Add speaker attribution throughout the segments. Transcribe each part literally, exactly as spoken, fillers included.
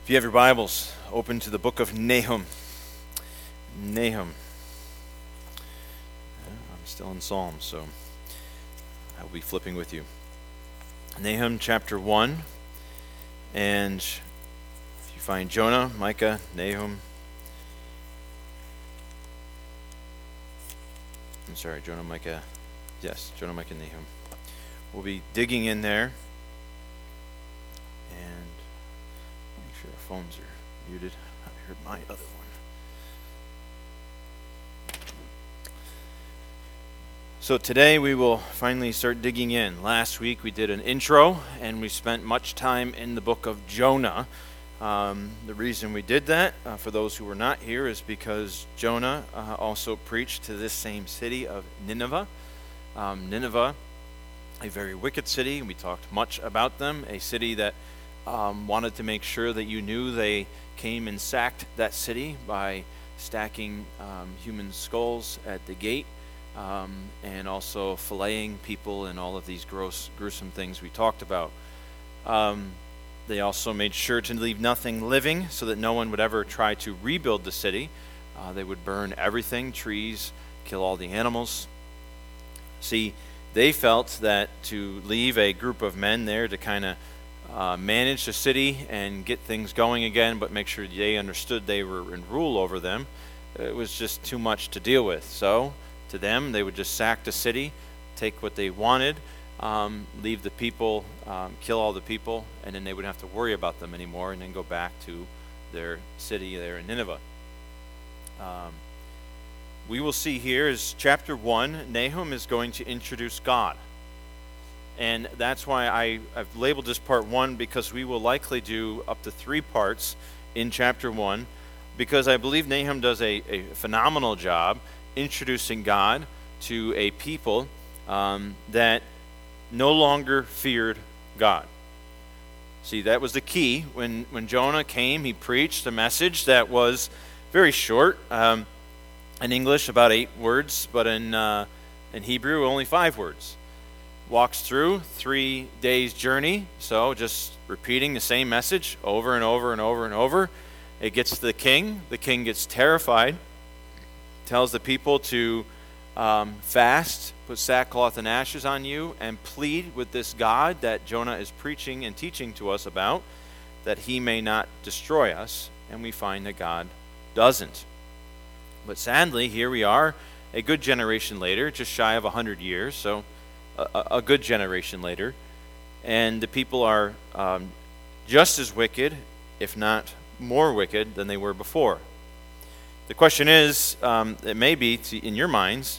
Speaker 1: If you have your Bibles, open to the book of Nahum. Nahum. I'm still in Psalms, so I will be flipping with you. Nahum chapter one. And if you find Jonah, Micah, Nahum. I'm sorry, Jonah, Micah. Yes, Jonah, Micah, Nahum. We'll be digging in there. And make sure our phones are muted. I heard my other one. So today we will finally start digging in. Last week we did an intro and we spent much time in the book of Jonah. Um, the reason we did that, uh, for those who were not here, is because Jonah uh, also preached to this same city of Nineveh. Um, Nineveh, a very wicked city, and we talked much about them, a city that um, wanted to make sure that you knew they came and sacked that city by stacking um, human skulls at the gate. Um, and also filleting people and all of these gross, gruesome things we talked about. Um, they also made sure to leave nothing living so that no one would ever try to rebuild the city. Uh, they would burn everything, trees, kill all the animals. See, they felt that to leave a group of men there to kind of uh, manage the city and get things going again, but make sure they understood they were in rule over them, it was just too much to deal with. So, to them, they would just sack the city, take what they wanted, um, leave the people, um, kill all the people, and then they wouldn't have to worry about them anymore, and then go back to their city there in Nineveh. Um, we will see here is chapter one, Nahum is going to introduce God. And that's why I, I've labeled this part one, because we will likely do up to three parts in chapter one, because I believe Nahum does a, a phenomenal job introducing God to a people um, that no longer feared God. See, that was the key. When, when Jonah came, he preached a message that was very short. Um, in English, about eight words, but in, uh, in Hebrew, only five words. Walks through three days' journey, so just repeating the same message over and over and over and over. It gets to the king. The king gets terrified. Tells the people to um, fast, put sackcloth and ashes on you, and plead with this God that Jonah is preaching and teaching to us about, that he may not destroy us. And we find that God doesn't. But sadly, here we are, a good generation later, just shy of a hundred years, so a, a good generation later, and the people are um, just as wicked, if not more wicked, than they were before. The question is, um, it may be to, in your minds,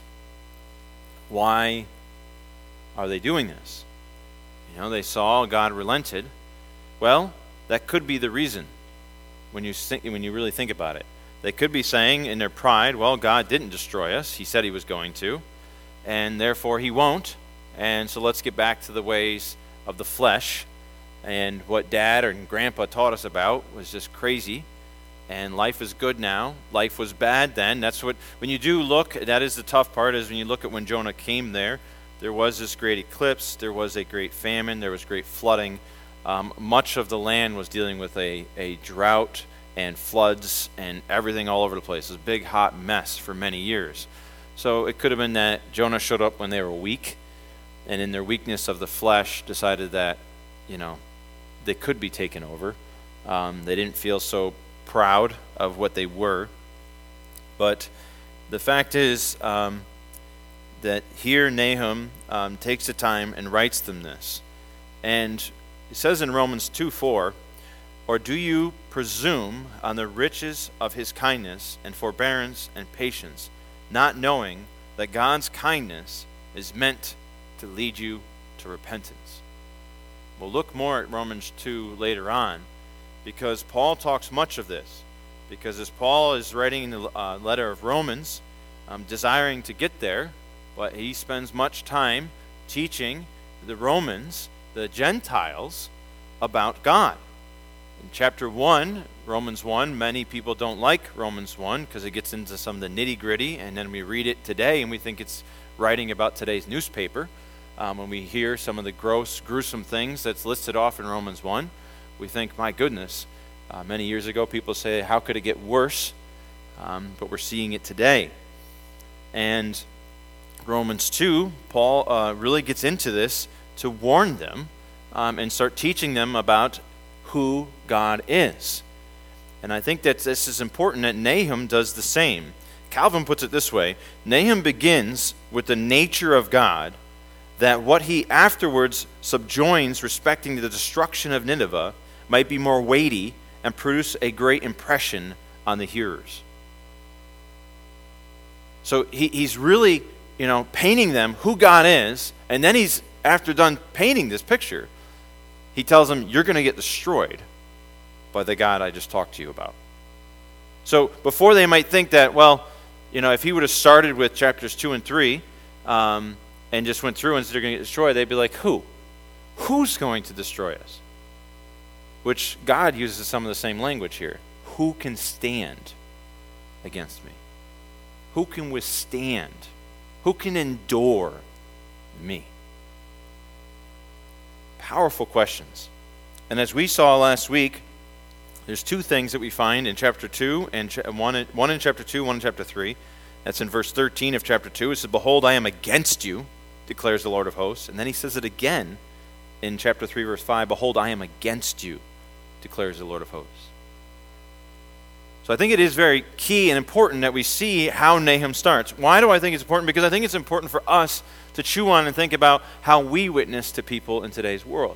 Speaker 1: why are they doing this? You know, they saw God relented. Well, that could be the reason when you think, when you really think about it. They could be saying in their pride, well, God didn't destroy us. He said he was going to, and therefore he won't. And so let's get back to the ways of the flesh. And what Dad and Grandpa taught us about was just crazy. And life is good now. Life was bad then. That's what, when you do look, that is the tough part, is when you look at when Jonah came there, there was this great eclipse, there was a great famine, there was great flooding. Um, much of the land was dealing with a, a drought and floods and everything all over the place. It was a big, hot mess for many years. So it could have been that Jonah showed up when they were weak, and in their weakness of the flesh decided that, you know, they could be taken over. Um, they didn't feel so proud of what they were. But the fact is um, that here Nahum um, takes the time and writes them this. And it says in Romans two four, or do you presume on the riches of his kindness and forbearance and patience, not knowing that God's kindness is meant to lead you to repentance? We'll look more at Romans two later on, because Paul talks much of this. Because as Paul is writing in the uh, letter of Romans, um, desiring to get there, but he spends much time teaching the Romans, the Gentiles, about God. In chapter one, Romans one, many people don't like Romans one because it gets into some of the nitty-gritty, and then we read it today and we think it's writing about today's newspaper. Um, when we hear some of the gross, gruesome things that's listed off in Romans one, we think, my goodness, Uh, many years ago, people say, how could it get worse? Um, but we're seeing it today. And Romans two, Paul uh, really gets into this to warn them um, and start teaching them about who God is. And I think that this is important that Nahum does the same. Calvin puts it this way: Nahum begins with the nature of God, that what he afterwards subjoins respecting the destruction of Nineveh might be more weighty and produce a great impression on the hearers. So he, he's really, you know, painting them who God is, and then he's, after done painting this picture, he tells them, you're going to get destroyed by the God I just talked to you about. So before they might think that, well, you know, if he would have started with chapters two and three um, and just went through and said they're going to get destroyed, they'd be like, who? Who's going to destroy us? Which God uses some of the same language here. Who can stand against me? Who can withstand? Who can endure me? Powerful questions. And as we saw last week, there's two things that we find in chapter two, and cha- one, in, one in chapter two, one in chapter three. That's in verse thirteen of chapter two. It says, behold, I am against you, declares the Lord of hosts. And then he says it again in chapter three, verse five, behold, I am against you, declares the Lord of hosts. So I think it is very key and important that we see how Nahum starts. Why do I think it's important? Because I think it's important for us to chew on and think about how we witness to people in today's world.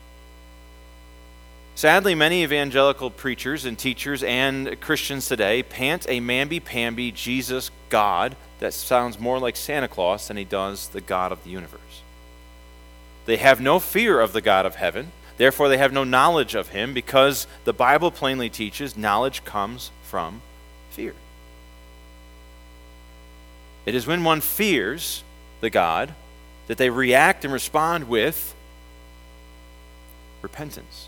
Speaker 1: Sadly, many evangelical preachers and teachers and Christians today pant a mamby-pamby Jesus God that sounds more like Santa Claus than he does the God of the universe. They have no fear of the God of heaven. Therefore, they have no knowledge of him, because the Bible plainly teaches knowledge comes from fear. It is when one fears the God that they react and respond with repentance.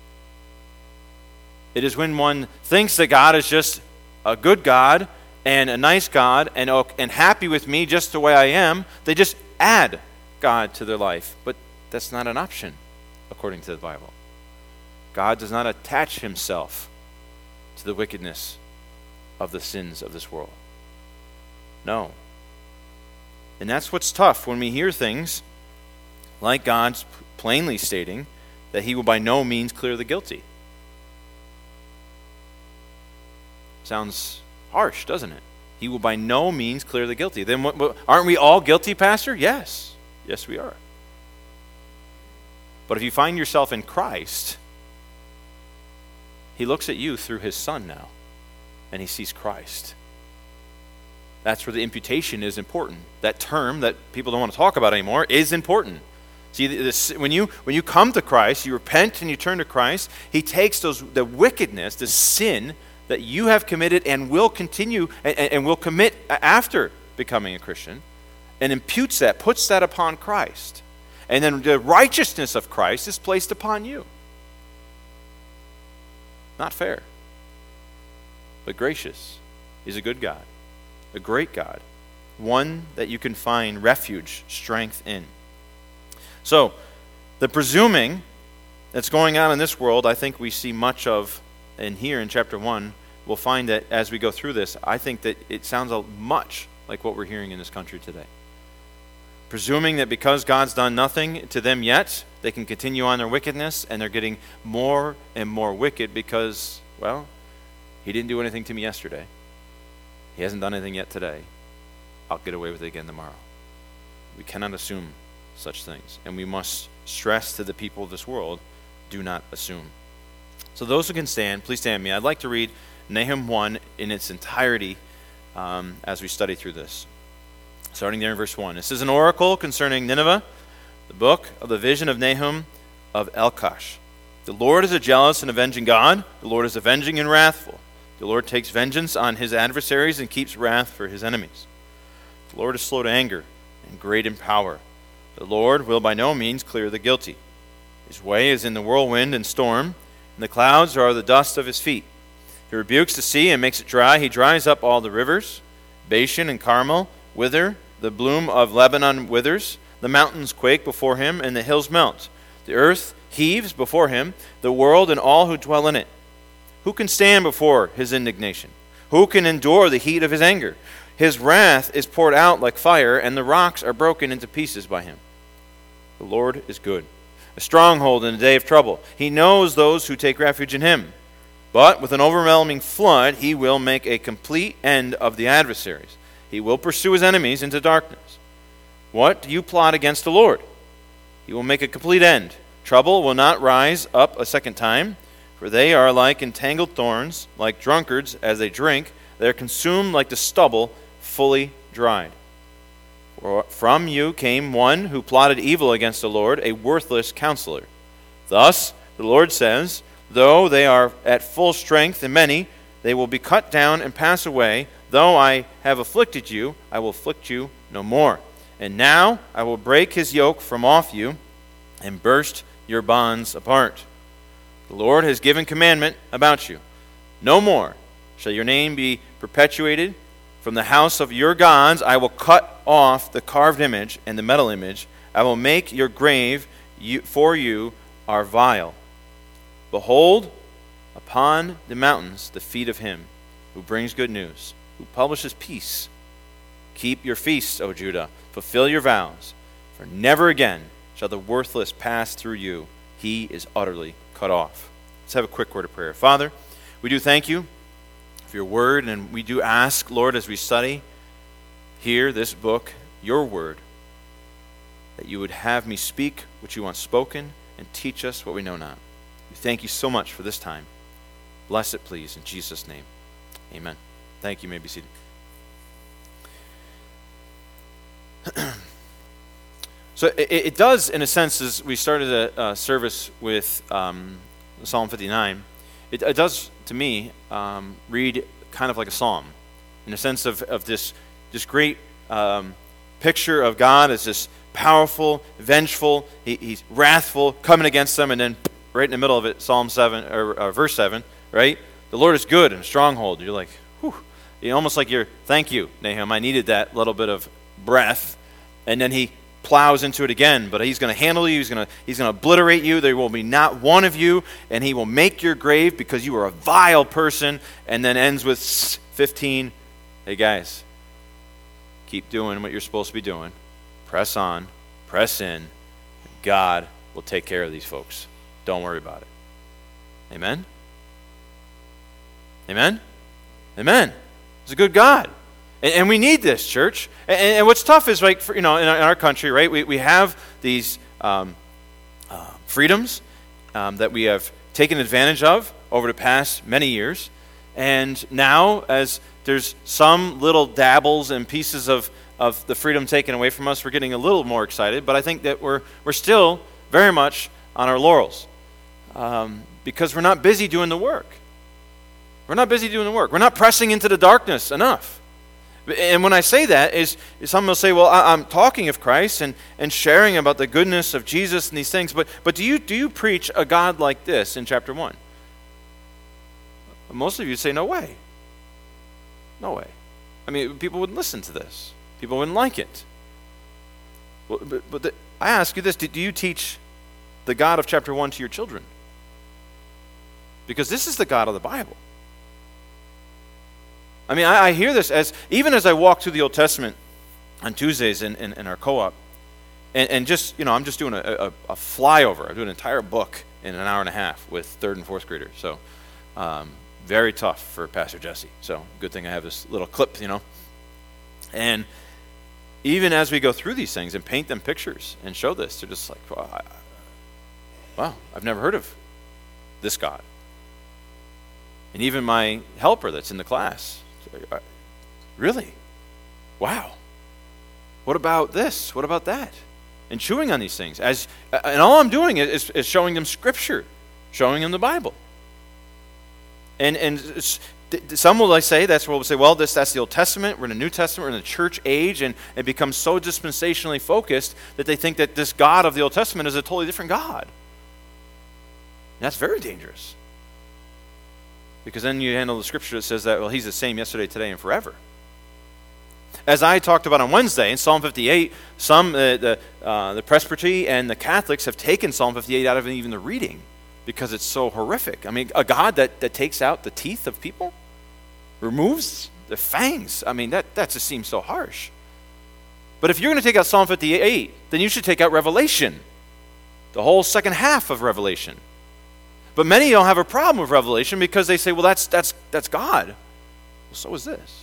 Speaker 1: It is when one thinks that God is just a good God and a nice God and, and happy with me just the way I am, they just add God to their life. But that's not an option, according to the Bible. God does not attach himself to the wickedness of the sins of this world. No. And that's what's tough when we hear things like God's plainly stating that he will by no means clear the guilty. Sounds harsh, doesn't it? He will by no means clear the guilty. Then what, what, aren't we all guilty, Pastor? Yes. Yes, we are. But if you find yourself in Christ, he looks at you through his Son now, and he sees Christ. That's where the imputation is important. That term that people don't want to talk about anymore is important. See, this, when you when you come to Christ, you repent and you turn to Christ, he takes those the wickedness, the sin that you have committed and will continue and, and will commit after becoming a Christian, and imputes that, puts that upon Christ. And then the righteousness of Christ is placed upon you. Not fair, but gracious. He's a good God, a great God, one that you can find refuge, strength in. So, the presuming that's going on in this world, I think we see much of in here in chapter one. We'll find that as we go through this, I think that it sounds much like what we're hearing in this country today. Presuming that because God's done nothing to them yet, they can continue on their wickedness, and they're getting more and more wicked because, well, he didn't do anything to me yesterday. He hasn't done anything yet today. I'll get away with it again tomorrow. We cannot assume such things, and we must stress to the people of this world, do not assume. So those who can stand, please stand with me. I'd like to read Nahum one in its entirety um, as we study through this. Starting there in verse one. This is an oracle concerning Nineveh, the book of the vision of Nahum of Elkosh. The Lord is a jealous and avenging God. The Lord is avenging and wrathful. The Lord takes vengeance on his adversaries and keeps wrath for his enemies. The Lord is slow to anger and great in power. The Lord will by no means clear the guilty. His way is in the whirlwind and storm, and the clouds are the dust of his feet. He rebukes the sea and makes it dry. He dries up all the rivers. Bashan and Carmel wither. The bloom of Lebanon withers. The mountains quake before him, and the hills melt. The earth heaves before him, the world and all who dwell in it. Who can stand before his indignation? Who can endure the heat of his anger? His wrath is poured out like fire, and the rocks are broken into pieces by him. The Lord is good, a stronghold in a day of trouble. He knows those who take refuge in him. But with an overwhelming flood, he will make a complete end of the adversaries. He will pursue his enemies into darkness. What do you plot against the Lord? He will make a complete end. Trouble will not rise up a second time, for they are like entangled thorns, like drunkards as they drink. They are consumed like the stubble, fully dried. For from you came one who plotted evil against the Lord, a worthless counselor. Thus, the Lord says, though they are at full strength and many, they will be cut down and pass away. Though I have afflicted you, I will afflict you no more. And now I will break his yoke from off you and burst your bonds apart. The Lord has given commandment about you. No more shall your name be perpetuated. From the house of your gods I will cut off the carved image and the metal image. I will make your grave you, for you are vile. Behold, upon the mountains the feet of him who brings good news, who publishes peace. Keep your feasts, O Judah, fulfill your vows, for never again shall the worthless pass through you. He is utterly cut off. Let's have a quick word of prayer. Father, we do thank you for your word, and we do ask, Lord, as we study here this book, your word, that you would have me speak what you want spoken and teach us what we know not. We thank you so much for this time. Bless it, please, in Jesus' name. Amen. Thank you. You may be seated. So it, it does, in a sense, as we started a, a service with um, Psalm fifty-nine, it, it does, to me, um, read kind of like a psalm, in the sense of, of this, this great um, picture of God as this powerful, vengeful, he, he's wrathful, coming against them, and then right in the middle of it, Psalm seven, or uh, verse seven, right? The Lord is good and a stronghold. You're like, whew. You know, almost like you're, thank you, Nahum, I needed that little bit of breath. And then he plows into it again, but he's going to handle you, he's going to he's going to obliterate you, there will be not one of you, and he will make your grave because you are a vile person, and then ends with fifteen, hey guys, keep doing what you're supposed to be doing, press on, press in, God will take care of these folks, don't worry about it. Amen? Amen? Amen. He's a good God. And, and we need this, church. And, and what's tough is, like, for, you know, in our, in our country, right, we, we have these um, uh, freedoms um, that we have taken advantage of over the past many years. And now, as there's some little dabbles and pieces of, of the freedom taken away from us, we're getting a little more excited. But I think that we're we're still very much on our laurels um, because we're not busy doing the work. We're not busy doing the work. We're not pressing into the darkness enough. And when I say that, is, is some will say, well, I, I'm talking of Christ and, and sharing about the goodness of Jesus and these things, but but do you do you preach a God like this in chapter one? Most of you say, no way. No way. I mean, people wouldn't listen to this. People wouldn't like it. Well, but but the, I ask you this, do, do you teach the God of chapter one to your children? Because this is the God of the Bible. I mean, I, I hear this as, even as I walk through the Old Testament on Tuesdays in, in, in our co-op, and, and just, you know, I'm just doing a, a, a flyover. I'm doing an entire book in an hour and a half with third and fourth graders. So, um, very tough for Pastor Jesse. So, good thing I have this little clip, you know. And even as we go through these things and paint them pictures and show this, they're just like, wow, I, wow, I've never heard of this God. And even my helper that's in the class, really? Wow. What about this? What about that? And chewing on these things. As and all I'm doing is, is showing them Scripture, showing them the Bible. And and some will like say, that's what we'll say, well, this that's the Old Testament, we're in the New Testament, we're in the church age, and it becomes so dispensationally focused that they think that this God of the Old Testament is a totally different God. And that's very dangerous. Because then you handle the scripture that says that, well, he's the same yesterday, today, and forever. As I talked about on Wednesday, in Psalm fifty-eight, some, uh, the, uh, the Presbytery and the Catholics have taken Psalm fifty-eight out of even the reading because it's so horrific. I mean, a God that, that takes out the teeth of people, removes the fangs. I mean, that, that just seems so harsh. But if you're going to take out Psalm fifty-eight, then you should take out Revelation, the whole second half of Revelation. But many don't have a problem with Revelation because they say, well, that's that's that's God. Well, so is this.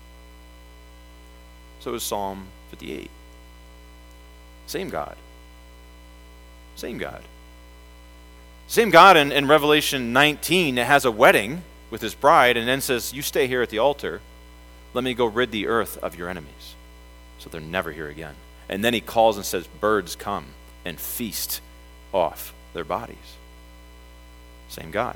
Speaker 1: So is Psalm fifty-eight. Same God. Same God. Same God in, in Revelation nineteen that has a wedding with his bride and then says, you stay here at the altar. Let me go rid the earth of your enemies. So they're never here again. And then he calls and says, birds come and feast off their bodies. Same God.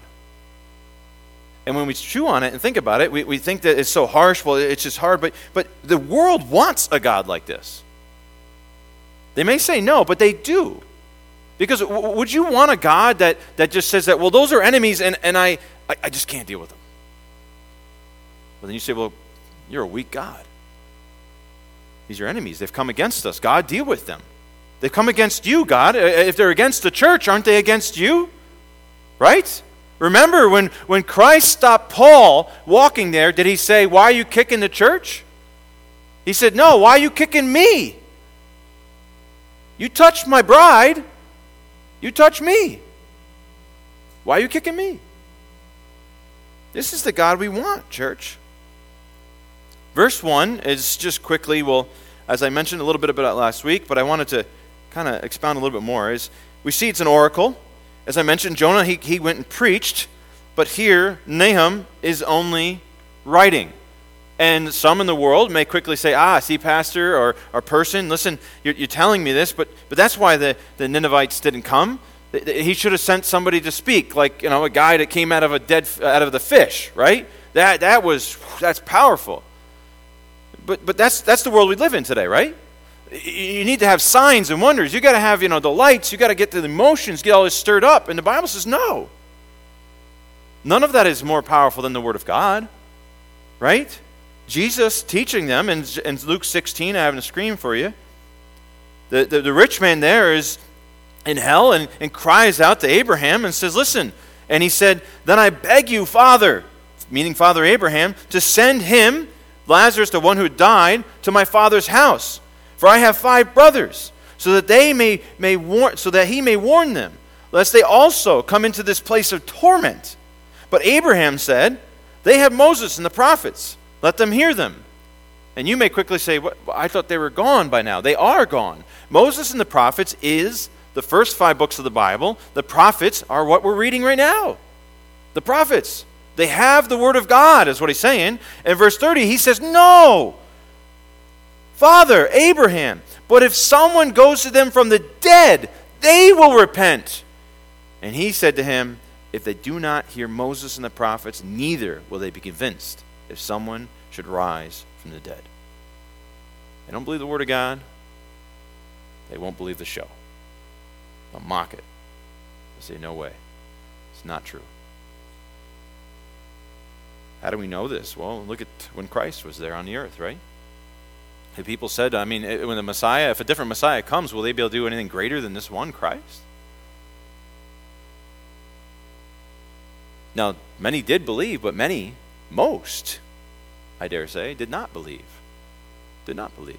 Speaker 1: And when we chew on it and think about it, we, we think that it's so harsh, well, it's just hard, but, but the world wants a God like this. They may say no, but they do. Because w- would you want a God that, that just says that, well, those are enemies and, and I, I, I just can't deal with them? Well, then you say, well, you're a weak God. These are enemies. They've come against us. God, deal with them. They've come against you, God. If they're against the church, aren't they against you? Right? Remember, when, when Christ stopped Paul walking there, did he say, why are you kicking the church? He said, no, why are you kicking me? You touched my bride. You touch me. Why are you kicking me? This is the God we want, church. Verse one is just quickly, well, as I mentioned a little bit about it last week, but I wanted to kind of expound a little bit more, is we see it's an oracle. As I mentioned, Jonah, he, he went and preached, but here, Nahum is only writing. And some in the world may quickly say, ah, see, pastor or, or person, listen, you're, you're telling me this, but, but that's why the, the Ninevites didn't come. He should have sent somebody to speak, like, you know, a guy that came out of a dead, out of the fish, right? That that was, that's powerful. But but that's that's the world we live in today, right? You need to have signs and wonders. You got to have, you know, the lights. You got to get the emotions, get all this stirred up. And the Bible says no. None of that is more powerful than the Word of God, right? Jesus teaching them in, in Luke sixteen, I have a screen for you. The, the, the rich man there is in hell and, and cries out to Abraham and says, listen. And he said, then I beg you, Father, meaning Father Abraham, to send him, Lazarus, the one who died, to my father's house. For I have five brothers, so that they may, may warn, so that he may warn them, lest they also come into this place of torment. But Abraham said, they have Moses and the prophets. Let them hear them. And you may quickly say, well, I thought they were gone by now. They are gone. Moses and the prophets is the first five books of the Bible. The prophets are what we're reading right now. The prophets. They have the Word of God, is what he's saying. In verse thirty, he says, no, Father, Abraham, but if someone goes to them from the dead, they will repent. And he said to him, if they do not hear Moses and the prophets, neither will they be convinced if someone should rise from the dead. They don't believe the Word of God. They won't believe the show. They'll mock it. They'll say, no way. It's not true. How do we know this? Well, look at when Christ was there on the earth, right? The people said, I mean, when the Messiah, if a different Messiah comes, will they be able to do anything greater than this one Christ? Now, many did believe, but many, most, I dare say, did not believe. Did not believe.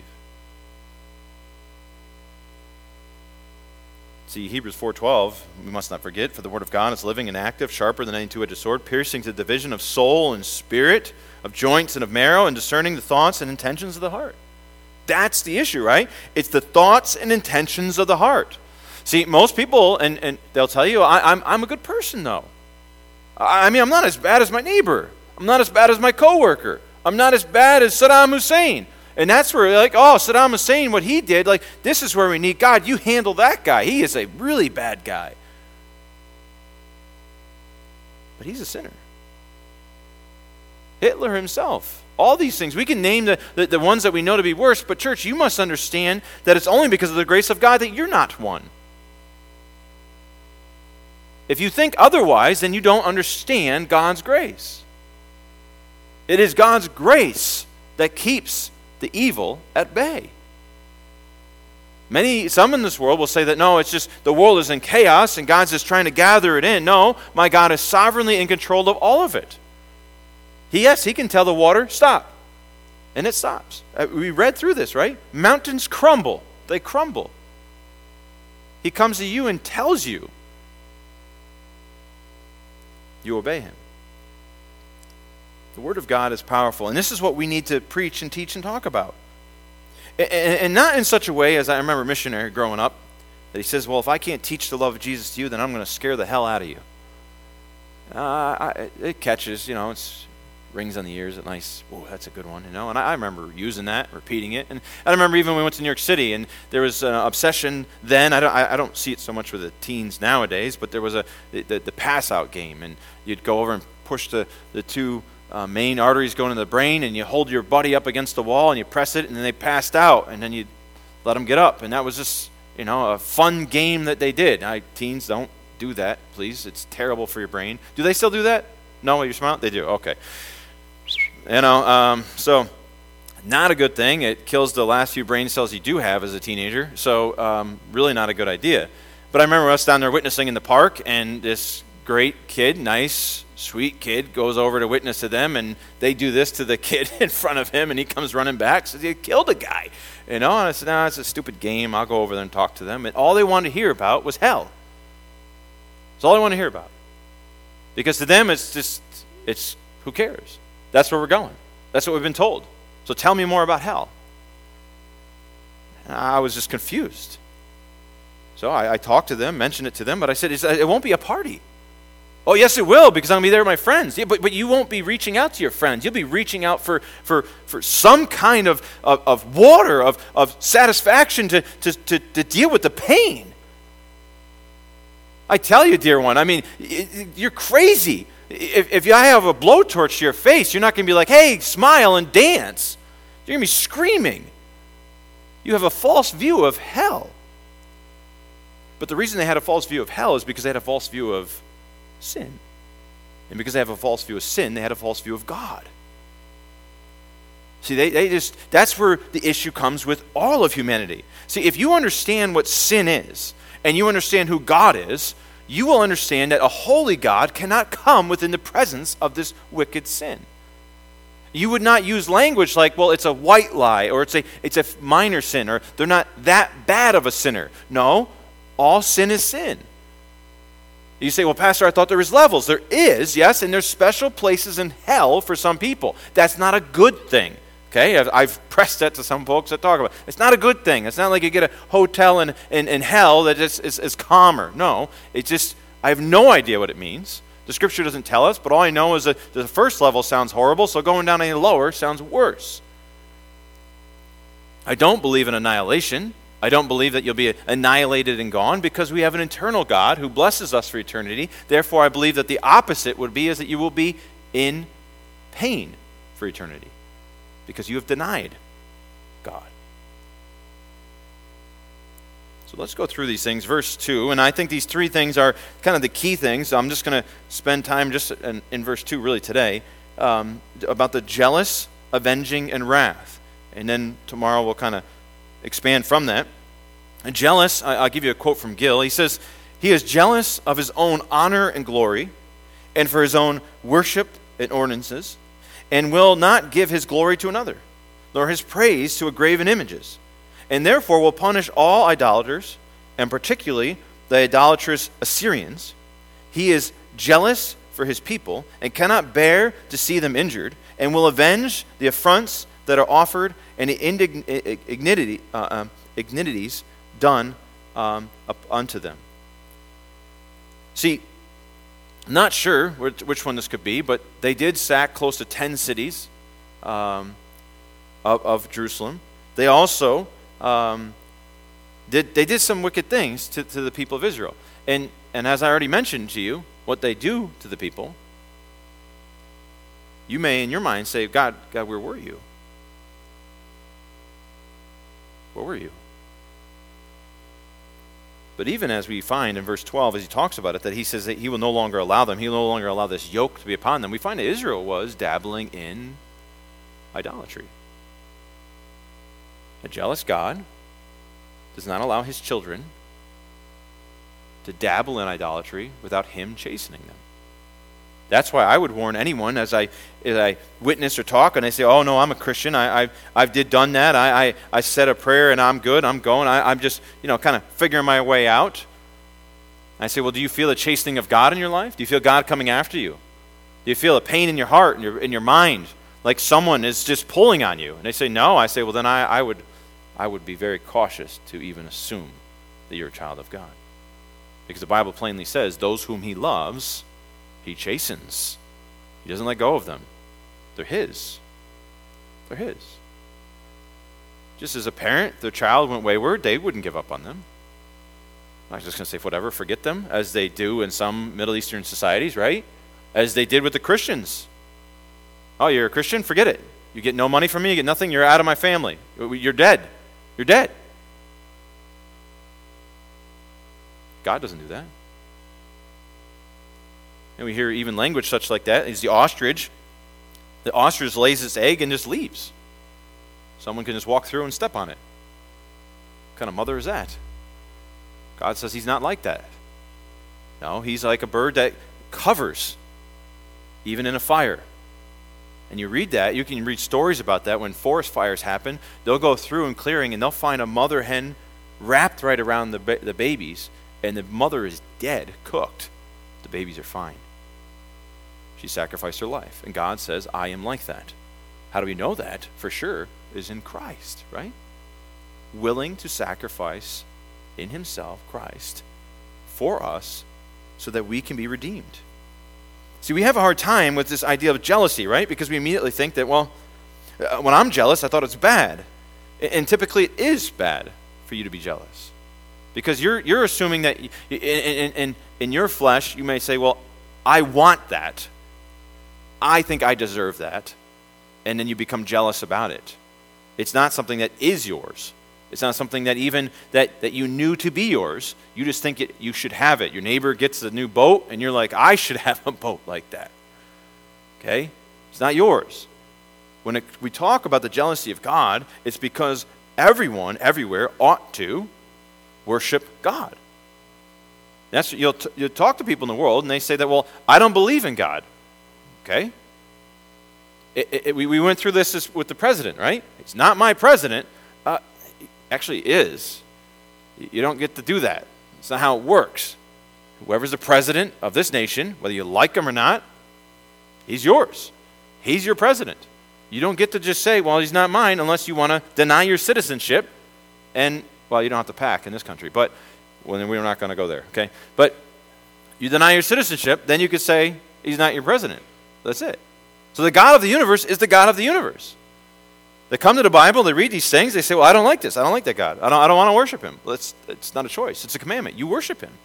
Speaker 1: See, Hebrews four twelve, we must not forget, for the word of God is living and active, sharper than any two-edged sword, piercing to the division of soul and spirit, of joints and of marrow, and discerning the thoughts and intentions of the heart. That's the issue, right? It's the thoughts and intentions of the heart. See, most people, and, and they'll tell you, I, I'm, I'm a good person, though. I mean, I'm not as bad as my neighbor. I'm not as bad as my coworker. I'm not as bad as Saddam Hussein. And that's where, like, oh, Saddam Hussein, what he did, like, this is where we need God. You handle that guy. He is a really bad guy. But he's a sinner. Hitler himself. All these things. We can name the, the, the ones that we know to be worse, but church, you must understand that it's only because of the grace of God that you're not one. If you think otherwise, then you don't understand God's grace. It is God's grace that keeps the evil at bay. Many, some in this world will say that, no, it's just the world is in chaos and God's just trying to gather it in. No, my God is sovereignly in control of all of it. He, yes, he can tell the water, stop. And it stops. Uh, we read through this, right? Mountains crumble. They crumble. He comes to you and tells you. You obey him. The Word of God is powerful. And this is what we need to preach and teach and talk about. And not in such a way as I remember a missionary growing up, that he says, well, if I can't teach the love of Jesus to you, then I'm going to scare the hell out of you. Uh, I, it catches, you know, it rings on the ears. It's nice, oh, that's a good one, you know. And I, I remember using that, repeating it. And I remember even when we went to New York City, and there was an obsession then. I don't, I, I don't see it so much with the teens nowadays, but there was a the, the pass-out game, and you'd go over and push the, the two Uh, main arteries going to the brain, and you hold your buddy up against the wall and you press it, and then they passed out, and then you let them get up. And that was just, you know, a fun game that they did. I, teens, don't do that, please. It's terrible for your brain. Do they still do that? No, you're smart? They do. Okay. You know, um, so not a good thing. It kills the last few brain cells you do have as a teenager. So um, really not a good idea. But I remember us down there witnessing in the park, and this great kid, nice, sweet kid, goes over to witness to them, and they do this to the kid in front of him, and he comes running back, says, you killed a guy. You know, and I said, no, it's a stupid game. I'll go over there and talk to them. And all they wanted to hear about was hell. That's all they wanted to hear about. Because to them, it's just, it's, who cares? That's where we're going. That's what we've been told. So tell me more about hell. And I was just confused. So I, I talked to them, mentioned it to them, but I said, it won't be a party. Oh, yes, it will, because I'm going to be there with my friends. Yeah, but, but you won't be reaching out to your friends. You'll be reaching out for, for, for some kind of, of, of water, of, of satisfaction to, to, to, to deal with the pain. I tell you, dear one, I mean, you're crazy. If, if I have a blowtorch to your face, you're not going to be like, hey, smile and dance. You're going to be screaming. You have a false view of hell. But the reason they had a false view of hell is because they had a false view of sin. And because they have a false view of sin, they had a false view of God. See, they, they just, that's where the issue comes with all of humanity. See, if you understand what sin is, and you understand who God is, you will understand that a holy God cannot come within the presence of this wicked sin. You would not use language like, well, it's a white lie, or it's a, it's a minor sin, or they're not that bad of a sinner. No, all sin is sin. You say, well, Pastor, I thought there was levels. There is, yes, and there's special places in hell for some people. That's not a good thing, okay? I've, I've pressed that to some folks that talk about it. It's not a good thing. It's not like you get a hotel in, in, in hell that is, is, is calmer. No, it's just, I have no idea what it means. The Scripture doesn't tell us, but all I know is that the first level sounds horrible, so going down any lower sounds worse. I don't believe in annihilation. I don't believe that you'll be annihilated and gone, because we have an eternal God who blesses us for eternity. Therefore, I believe that the opposite would be is that you will be in pain for eternity, because you have denied God. So let's go through these things. Verse two, and I think these three things are kind of the key things. So I'm just going to spend time just in, in verse two really today um, about the jealous, avenging, and wrath. And then tomorrow we'll kind of expand from that. And jealous, I'll give you a quote from Gill. He says, he is jealous of his own honor and glory, and for his own worship and ordinances, and will not give his glory to another, nor his praise to a graven images, and therefore will punish all idolaters, and particularly the idolatrous Assyrians. He is jealous for his people, and cannot bear to see them injured, and will avenge the affronts that are offered, and the indignity, uh, um, indignities done um, up unto them. See, not sure which, which one this could be, but they did sack close to ten cities um, of, of Jerusalem. They also um, did they did some wicked things to, to the people of Israel. And and as I already mentioned to you, what they do to the people, you may in your mind say, God, God, where were you? Where were you? But even as we find in verse twelve, as he talks about it, that he says that he will no longer allow them, he will no longer allow this yoke to be upon them, we find that Israel was dabbling in idolatry. A jealous God does not allow his children to dabble in idolatry without him chastening them. That's why I would warn anyone as I as I witness or talk and they say, oh no, I'm a Christian, I I I've did done that, I I, I said a prayer and I'm good, I'm going, I, I'm just, you know, kind of figuring my way out. I say, well, do you feel the chastening of God in your life? Do you feel God coming after you? Do you feel a pain in your heart and your in your mind, like someone is just pulling on you? And they say no. I say, well, then I, I would I would be very cautious to even assume that you're a child of God. Because the Bible plainly says, those whom he loves, he chastens. He doesn't let go of them. They're his. They're his. Just as a parent, their child went wayward, they wouldn't give up on them. I'm not just going to say whatever, forget them, as they do in some Middle Eastern societies, right? As they did with the Christians. Oh, you're a Christian? Forget it. You get no money from me, you get nothing, you're out of my family. You're dead. You're dead. God doesn't do that. And we hear even language such like that. Is the ostrich. The ostrich lays its egg and just leaves. Someone can just walk through and step on it. What kind of mother is that? God says he's not like that. No, he's like a bird that covers, even in a fire. And you read that, you can read stories about that when forest fires happen. They'll go through and clearing and they'll find a mother hen wrapped right around the ba- the babies, and the mother is dead, cooked. The babies are fine. She sacrificed her life. And God says, I am like that. How do we know that? For sure, is in Christ, right? Willing to sacrifice in himself, Christ, for us so that we can be redeemed. See, we have a hard time with this idea of jealousy, right? Because we immediately think that, well, uh, when I'm jealous, I thought it's bad. And typically it is bad for you to be jealous. Because you're you're assuming that in, in, in, in your flesh, you may say, well, I want that. I think I deserve that. And then you become jealous about it. It's not something that is yours. It's not something that even that, that you knew to be yours. You just think it, you should have it. Your neighbor gets a new boat, and you're like, I should have a boat like that. Okay? It's not yours. When it, we talk about the jealousy of God, it's because everyone, everywhere, ought to worship God. That's you'll t- you'll talk to people in the world, and they say that, well, I don't believe in God. Okay? It, it, we, we went through this with the president, right? It's not my president. Uh, actually is. You don't get to do that. It's not how it works. Whoever's the president of this nation, whether you like him or not, he's yours. He's your president. You don't get to just say, well, he's not mine, unless you want to deny your citizenship. And, well, you don't have to pack in this country, but well, then we're not going to go there, okay? But you deny your citizenship, then you could say he's not your president. That's it. So the God of the universe is the God of the universe. They come to the Bible, they read these things, they say, well, I don't like this. I don't like that God. I don't, I don't want to worship him. Well, it's, it's not a choice. It's a commandment. You worship him.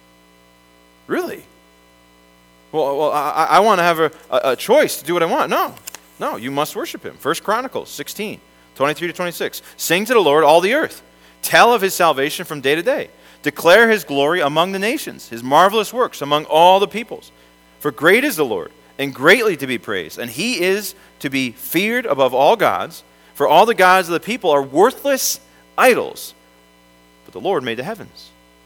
Speaker 1: Really? Well, well I, I want to have a, a, a choice to do what I want. No. No, you must worship him. First Chronicles sixteen, twenty-three to twenty-six. Sing to the Lord, all the earth. Tell of his salvation from day to day. Declare his glory among the nations, his marvelous works among all the peoples. For great is the Lord, and greatly to be praised, and he is to be feared above all gods. For all the gods of the people are worthless idols, but the Lord made the heavens.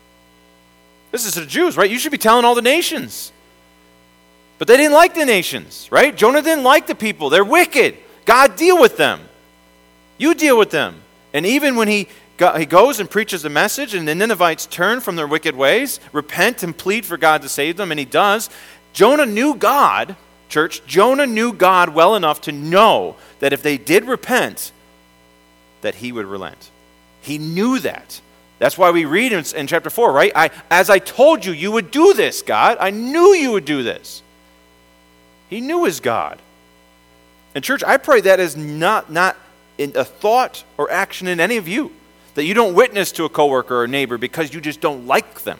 Speaker 1: This is to the Jews, right? You should be telling all the nations. But they didn't like the nations, right? Jonah didn't like the people. They're wicked. God, deal with them. You deal with them. And even when he, go, he goes and preaches the message, and the Ninevites turn from their wicked ways, repent and plead for God to save them, and he does, Jonah knew God, church, Jonah knew God well enough to know that if they did repent, that he would relent. He knew that. That's why we read in, in chapter four, right? I, as I told you, you would do this, God. I knew you would do this. He knew his God. And church, I pray that is not, not in a thought or action in any of you. That you don't witness to a coworker or a neighbor because you just don't like them.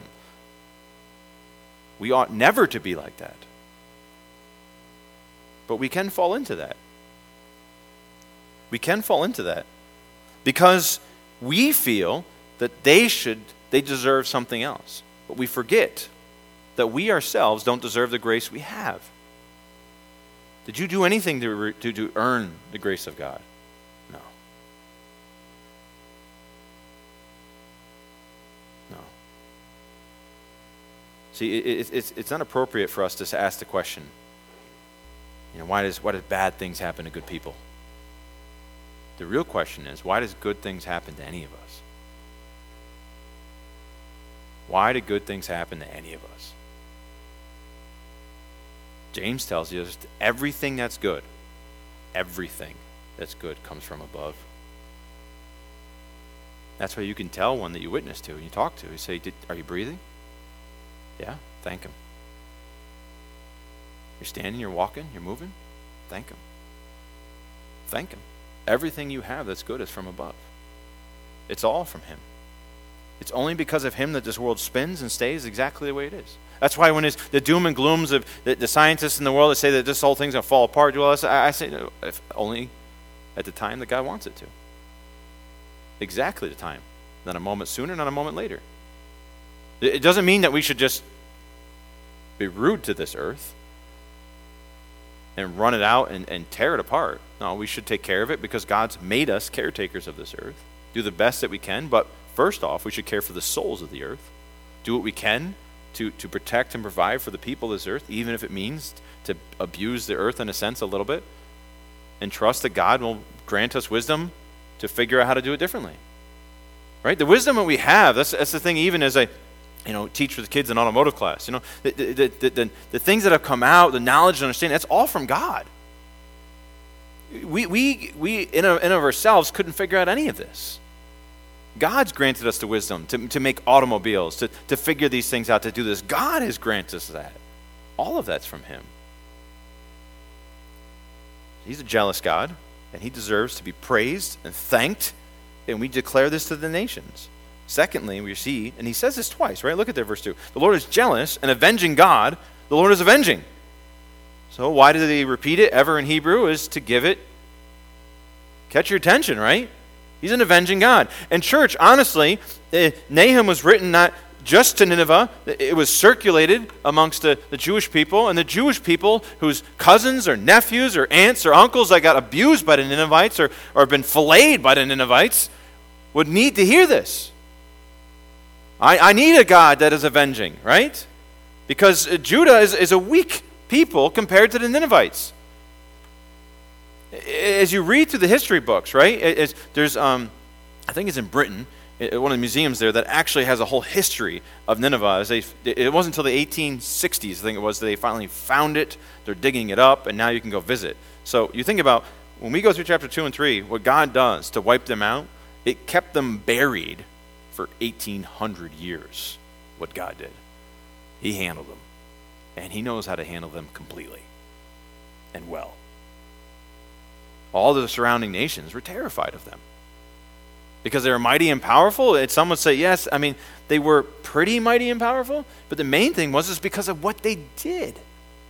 Speaker 1: We ought never to be like that. But we can fall into that. We can fall into that. Because we feel that they should, they deserve something else. But we forget that we ourselves don't deserve the grace we have. Did you do anything to, to, to earn the grace of God? No. See, it, it, it's, it's not appropriate for us to ask the question, you know, why does, why does bad things happen to good people? The real question is, why does good things happen to any of us? Why do good things happen to any of us? James tells you that everything that's good, everything that's good comes from above. That's why you can tell one that you witness to and you talk to. You say, Did, are you breathing? Yeah, thank him. You're standing, you're walking, you're moving? Thank him. Thank him. Everything you have that's good is from above. It's all from him. It's only because of him that this world spins and stays exactly the way it is. That's why when it's the doom and glooms of the, the scientists in the world that say that this whole thing's going to fall apart, well, I, I say no, if only at the time that God wants it to. Exactly the time. Not a moment sooner, not a moment later. It doesn't mean that we should just be rude to this earth and run it out and, and tear it apart. No, we should take care of it because God's made us caretakers of this earth. Do the best that we can, but first off, we should care for the souls of the earth. Do what we can to, to protect and provide for the people of this earth, even if it means to abuse the earth in a sense a little bit, and trust that God will grant us wisdom to figure out how to do it differently. Right? The wisdom that we have, that's, that's the thing even as I you know, teach for the kids in automotive class. You know, the, the, the, the, the things that have come out, the knowledge and understanding, that's all from God. We, we, we in and of ourselves couldn't figure out any of this. God's granted us the wisdom to, to make automobiles, to, to figure these things out, to do this. God has granted us that. All of that's from him. He's a jealous God, and he deserves to be praised and thanked, and we declare this to the nations. Secondly, we see, and he says this twice, right? Look at there, verse two. The Lord is jealous, and avenging God, the Lord is avenging. So why did he repeat it ever in Hebrew? Is to give it, catch your attention, right? He's an avenging God. And church, honestly, eh, Nahum was written not just to Nineveh. It was circulated amongst the, the Jewish people, and the Jewish people whose cousins or nephews or aunts or uncles that got abused by the Ninevites or, or been filleted by the Ninevites would need to hear this. I, I need a God that is avenging, right? Because Judah is, is a weak people compared to the Ninevites. As you read through the history books, right? It, there's, um, I think it's in Britain, it, one of the museums there that actually has a whole history of Nineveh. As they, it wasn't until the eighteen sixties, I think it was, that they finally found it. They're digging it up, and now you can go visit. So you think about when we go through chapter two and three, what God does to wipe them out, it kept them buried for eighteen hundred years, what God did. He handled them. And he knows how to handle them completely and well. All the surrounding nations were terrified of them because they were mighty and powerful. And some would say, yes, I mean, they were pretty mighty and powerful, but the main thing was is because of what they did.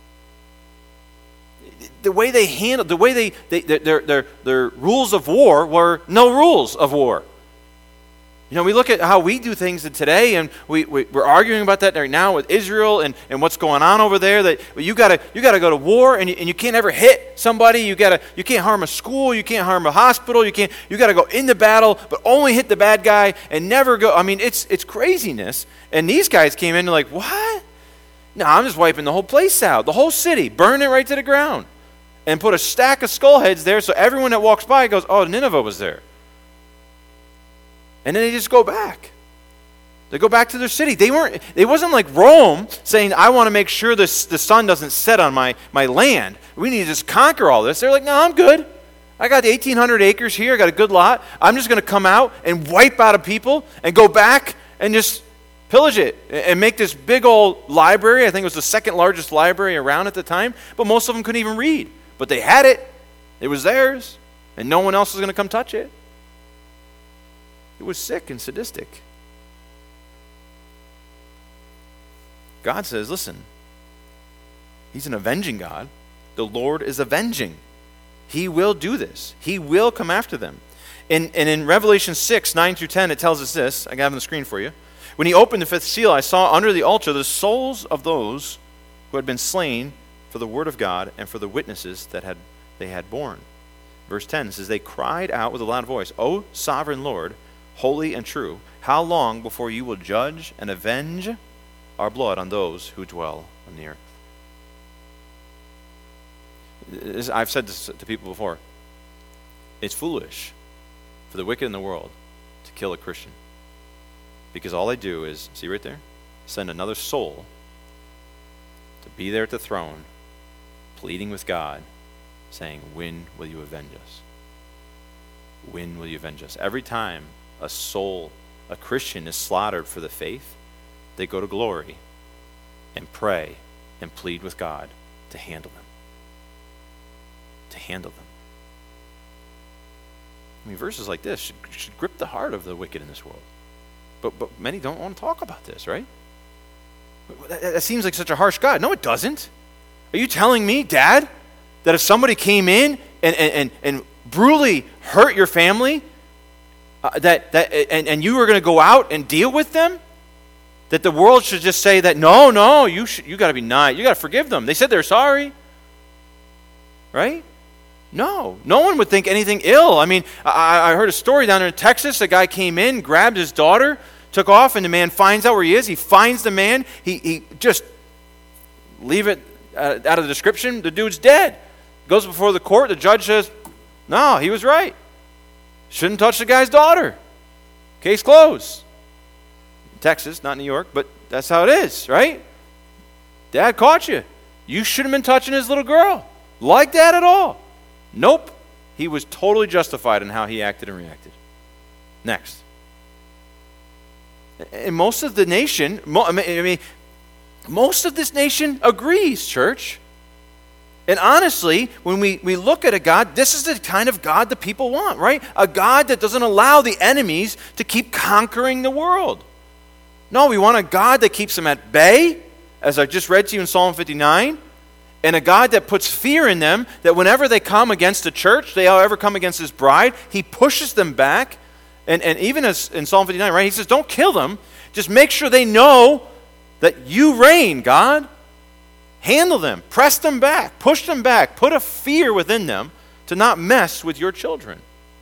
Speaker 1: The way they handled, the way they, they their, their, their rules of war were no rules of war. You know, we look at how we do things today, and we, we, we're arguing about that right now with Israel and, and what's going on over there, that you gotta you gotta go to war, and you, and you can't ever hit somebody. You gotta you can't harm a school, you can't harm a hospital, you can't you gotta go into battle, but only hit the bad guy and never go. I mean, it's it's craziness. And these guys came in and like, what? No, I'm just wiping the whole place out, the whole city, burn it right to the ground, and put a stack of skull heads there so everyone that walks by goes, oh, Nineveh was there. And then they just go back. They go back to their city. They weren't. It wasn't like Rome saying, I want to make sure this, the sun doesn't set on my, my land. We need to just conquer all this. They're like, no, I'm good. I got the eighteen hundred acres here. I got a good lot. I'm just going to come out and wipe out a people and go back and just pillage it and make this big old library. I think it was the second largest library around at the time. But most of them couldn't even read. But they had it. It was theirs. And no one else was going to come touch it. It was sick and sadistic. God says, listen, he's an avenging God. The Lord is avenging. He will do this. He will come after them. And, and in Revelation six, nine through ten, it tells us this. I got it on the screen for you. When he opened the fifth seal, I saw under the altar the souls of those who had been slain for the word of God and for the witnesses that had they had borne. Verse ten says, they cried out with a loud voice, O sovereign Lord, holy and true, how long before you will judge and avenge our blood on those who dwell on the earth. This, I've said this to people before. It's foolish for the wicked in the world to kill a Christian. Because all they do is, see right there, send another soul to be there at the throne, pleading with God, saying, when will you avenge us? When will you avenge us? Every time a soul, a Christian is slaughtered for the faith, they go to glory and pray and plead with God to handle them. To handle them. I mean, verses like this should, should grip the heart of the wicked in this world. But but many don't want to talk about this, right? That, that seems like such a harsh God. No, it doesn't. Are you telling me, Dad, that if somebody came in and, and, and, and brutally hurt your family, uh, that, that and, and you were going to go out and deal with them, that the world should just say that, no, no, you should, you got to be nice. You got to forgive them. They said they're sorry. Right? No. No one would think anything ill. I mean, I, I heard a story down there in Texas. A guy came in, grabbed his daughter, took off, and the man finds out where he is. He finds the man. He, he just, leave it uh, out of the description, the dude's dead. Goes before the court. The judge says, no, he was right. Shouldn't touch the guy's daughter. Case closed. Texas, not New York, but that's how it is, right? Dad caught you. You shouldn't have been touching his little girl. Like that at all. Nope. He was totally justified in how he acted and reacted. Next. And most of the nation, I mean, most of this nation agrees, church. And honestly, when we, we look at a God, this is the kind of God that people want, right? A God that doesn't allow the enemies to keep conquering the world. No, we want a God that keeps them at bay, as I just read to you in Psalm fifty-nine, and a God that puts fear in them, that whenever they come against the church, they ever come against his bride, he pushes them back. And, and even as in Psalm fifty-nine, right, he says, don't kill them. Just make sure they know that you reign, God. Handle them. Press them back. Push them back. Put a fear within them to not mess with your children.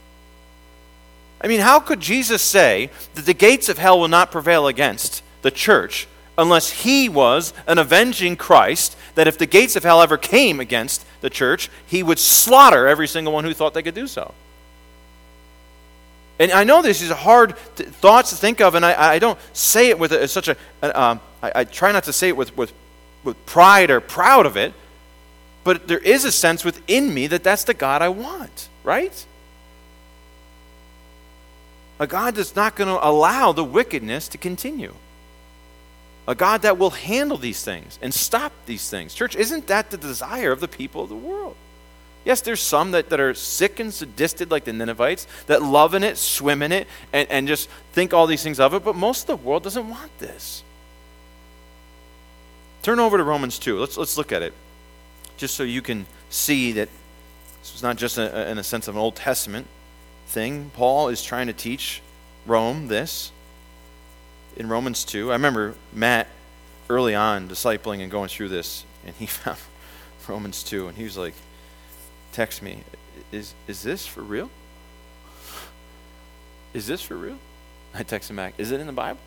Speaker 1: I mean, how could Jesus say that the gates of hell will not prevail against the church unless he was an avenging Christ, that if the gates of hell ever came against the church, he would slaughter every single one who thought they could do so? And I know this is hard th- thoughts to think of, and I, I don't say it with a, such a, um, I, I try not to say it with, with, with pride or proud of it, but there is a sense within me that that's the God I want, right? A God that's not going to allow the wickedness to continue. A God that will handle these things and stop these things. Church, isn't that the desire of the people of the world? Yes, there's some that, that are sick and sadistic like the Ninevites, that love in it, swim in it, and, and just think all these things of it, but most of the world doesn't want this. Turn over to Romans two. Let's, let's look at it, just so you can see that this is not just a, a, in a sense of an Old Testament thing. Paul is trying to teach Rome this. In Romans two, I remember Matt early on discipling and going through this, and he found Romans two, and he was like, text me, is is this for real? Is this for real? I text him back, is it in the Bible?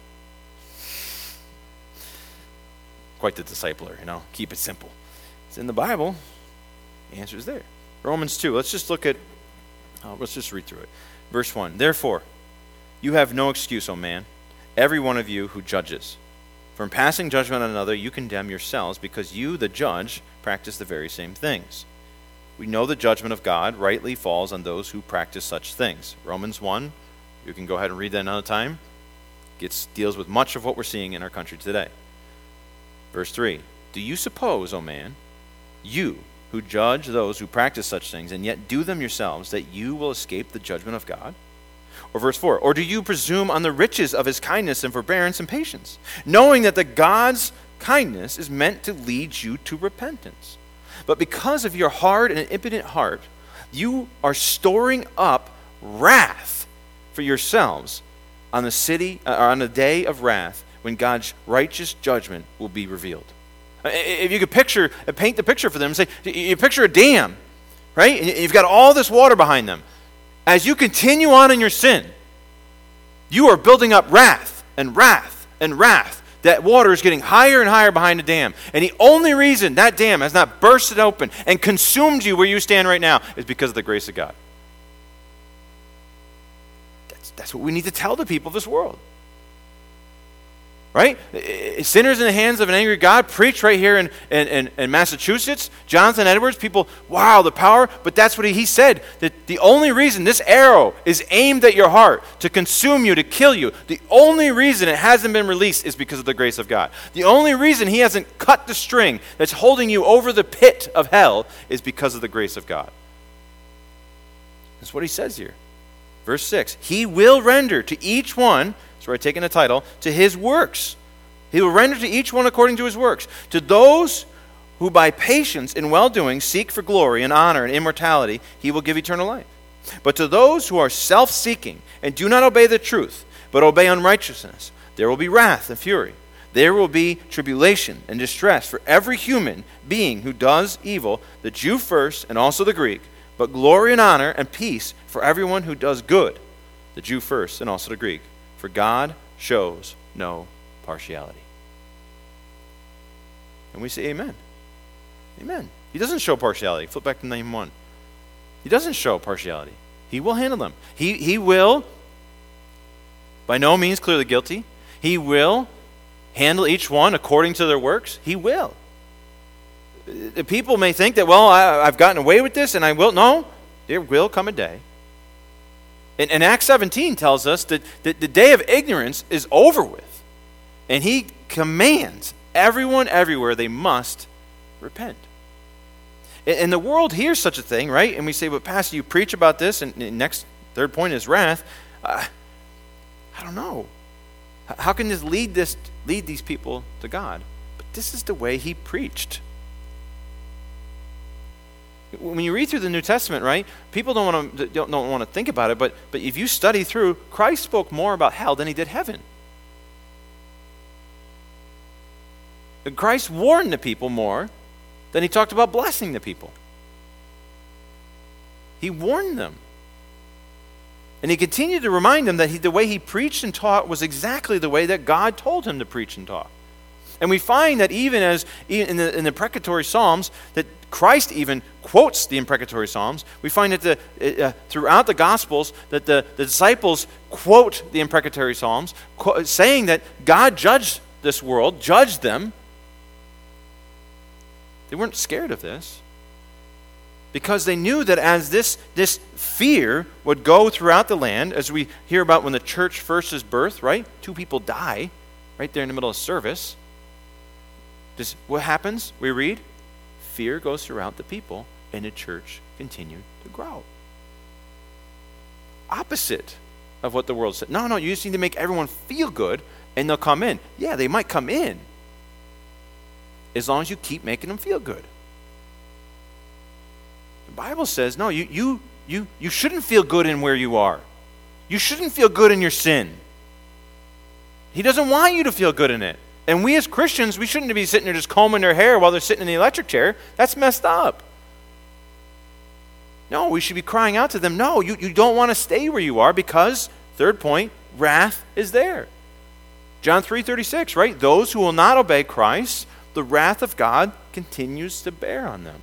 Speaker 1: Quite the discipler, you know, keep it simple. It's in the Bible. The answer is there. Romans two, let's just look at, uh, let's just read through it. Verse one, therefore, you have no excuse, O man, every one of you who judges. From passing judgment on another, you condemn yourselves, because you, the judge, practice the very same things. We know the judgment of God rightly falls on those who practice such things. Romans one, you can go ahead and read that another time. Gets, deals with much of what we're seeing in our country today. Verse three, do you suppose, O man, you who judge those who practice such things and yet do them yourselves, that you will escape the judgment of God? Or verse four, or do you presume on the riches of his kindness and forbearance and patience, knowing that the God's kindness is meant to lead you to repentance? But because of your hard and impotent heart, you are storing up wrath for yourselves on the city, or on the day of wrath, when God's righteous judgment will be revealed. If you could picture, paint the picture for them, and say, you picture a dam, right? And you've got all this water behind them. As you continue on in your sin, you are building up wrath and wrath and wrath that water is getting higher and higher behind the dam. And the only reason that dam has not bursted open and consumed you where you stand right now is because of the grace of God. That's, that's what we need to tell the people of this world. Right? Sinners in the hands of an angry God, preached right here in, in, in, in Massachusetts. Jonathan Edwards, people, wow, the power. But that's what he, he said, that the only reason this arrow is aimed at your heart to consume you, to kill you, the only reason it hasn't been released is because of the grace of God. The only reason he hasn't cut the string that's holding you over the pit of hell is because of the grace of God. That's what he says here. Verse six, he will render to each one, so we're taking the title, to his works. He will render to each one according to his works. To those who by patience in well-doing seek for glory and honor and immortality, he will give eternal life. But to those who are self-seeking and do not obey the truth, but obey unrighteousness, there will be wrath and fury. There will be tribulation and distress for every human being who does evil, the Jew first and also the Greek, but glory and honor and peace for everyone who does good, the Jew first and also the Greek. For God shows no partiality. And we say amen. Amen. He doesn't show partiality. Flip back to nine one. He doesn't show partiality. He will handle them. He, he will by no means clear the guilty. He will handle each one according to their works. He will. The people may think that, well, I, I've gotten away with this and I will. No, there will come a day. And, and Acts seventeen tells us that, that the day of ignorance is over with. And he commands everyone everywhere they must repent. And, and the world hears such a thing, right? And we say, but Pastor, you preach about this, and the next, third point is wrath. Uh, I don't know. How can this lead this lead these people to God? But this is the way he preached. When you read through the New Testament, right, people don't want to don't, don't want to think about it, but but if you study through, Christ spoke more about hell than he did heaven. And Christ warned the people more than he talked about blessing the people. He warned them. And he continued to remind them that he, the way he preached and taught was exactly the way that God told him to preach and taught. And we find that even as in the, in the imprecatory Psalms, that Christ even quotes the imprecatory Psalms. We find that the, uh, throughout the Gospels that the, the disciples quote the imprecatory Psalms, qu- saying that God judged this world, judged them. They weren't scared of this because they knew that as this, this fear would go throughout the land, as we hear about when the church first is birthed, right? Two people die right there in the middle of service. This, what happens? We read, fear goes throughout the people, and the church continued to grow. Opposite of what the world said. No, no, you just need to make everyone feel good, and they'll come in. Yeah, they might come in, as long as you keep making them feel good. The Bible says, no, you you you you shouldn't feel good in where you are. You shouldn't feel good in your sin. He doesn't want you to feel good in it. And we as Christians, we shouldn't be sitting there just combing their hair while they're sitting in the electric chair. That's messed up. No, we should be crying out to them, no, you, you don't want to stay where you are because, third point, wrath is there. John three thirty-six, right? Those who will not obey Christ, the wrath of God continues to bear on them.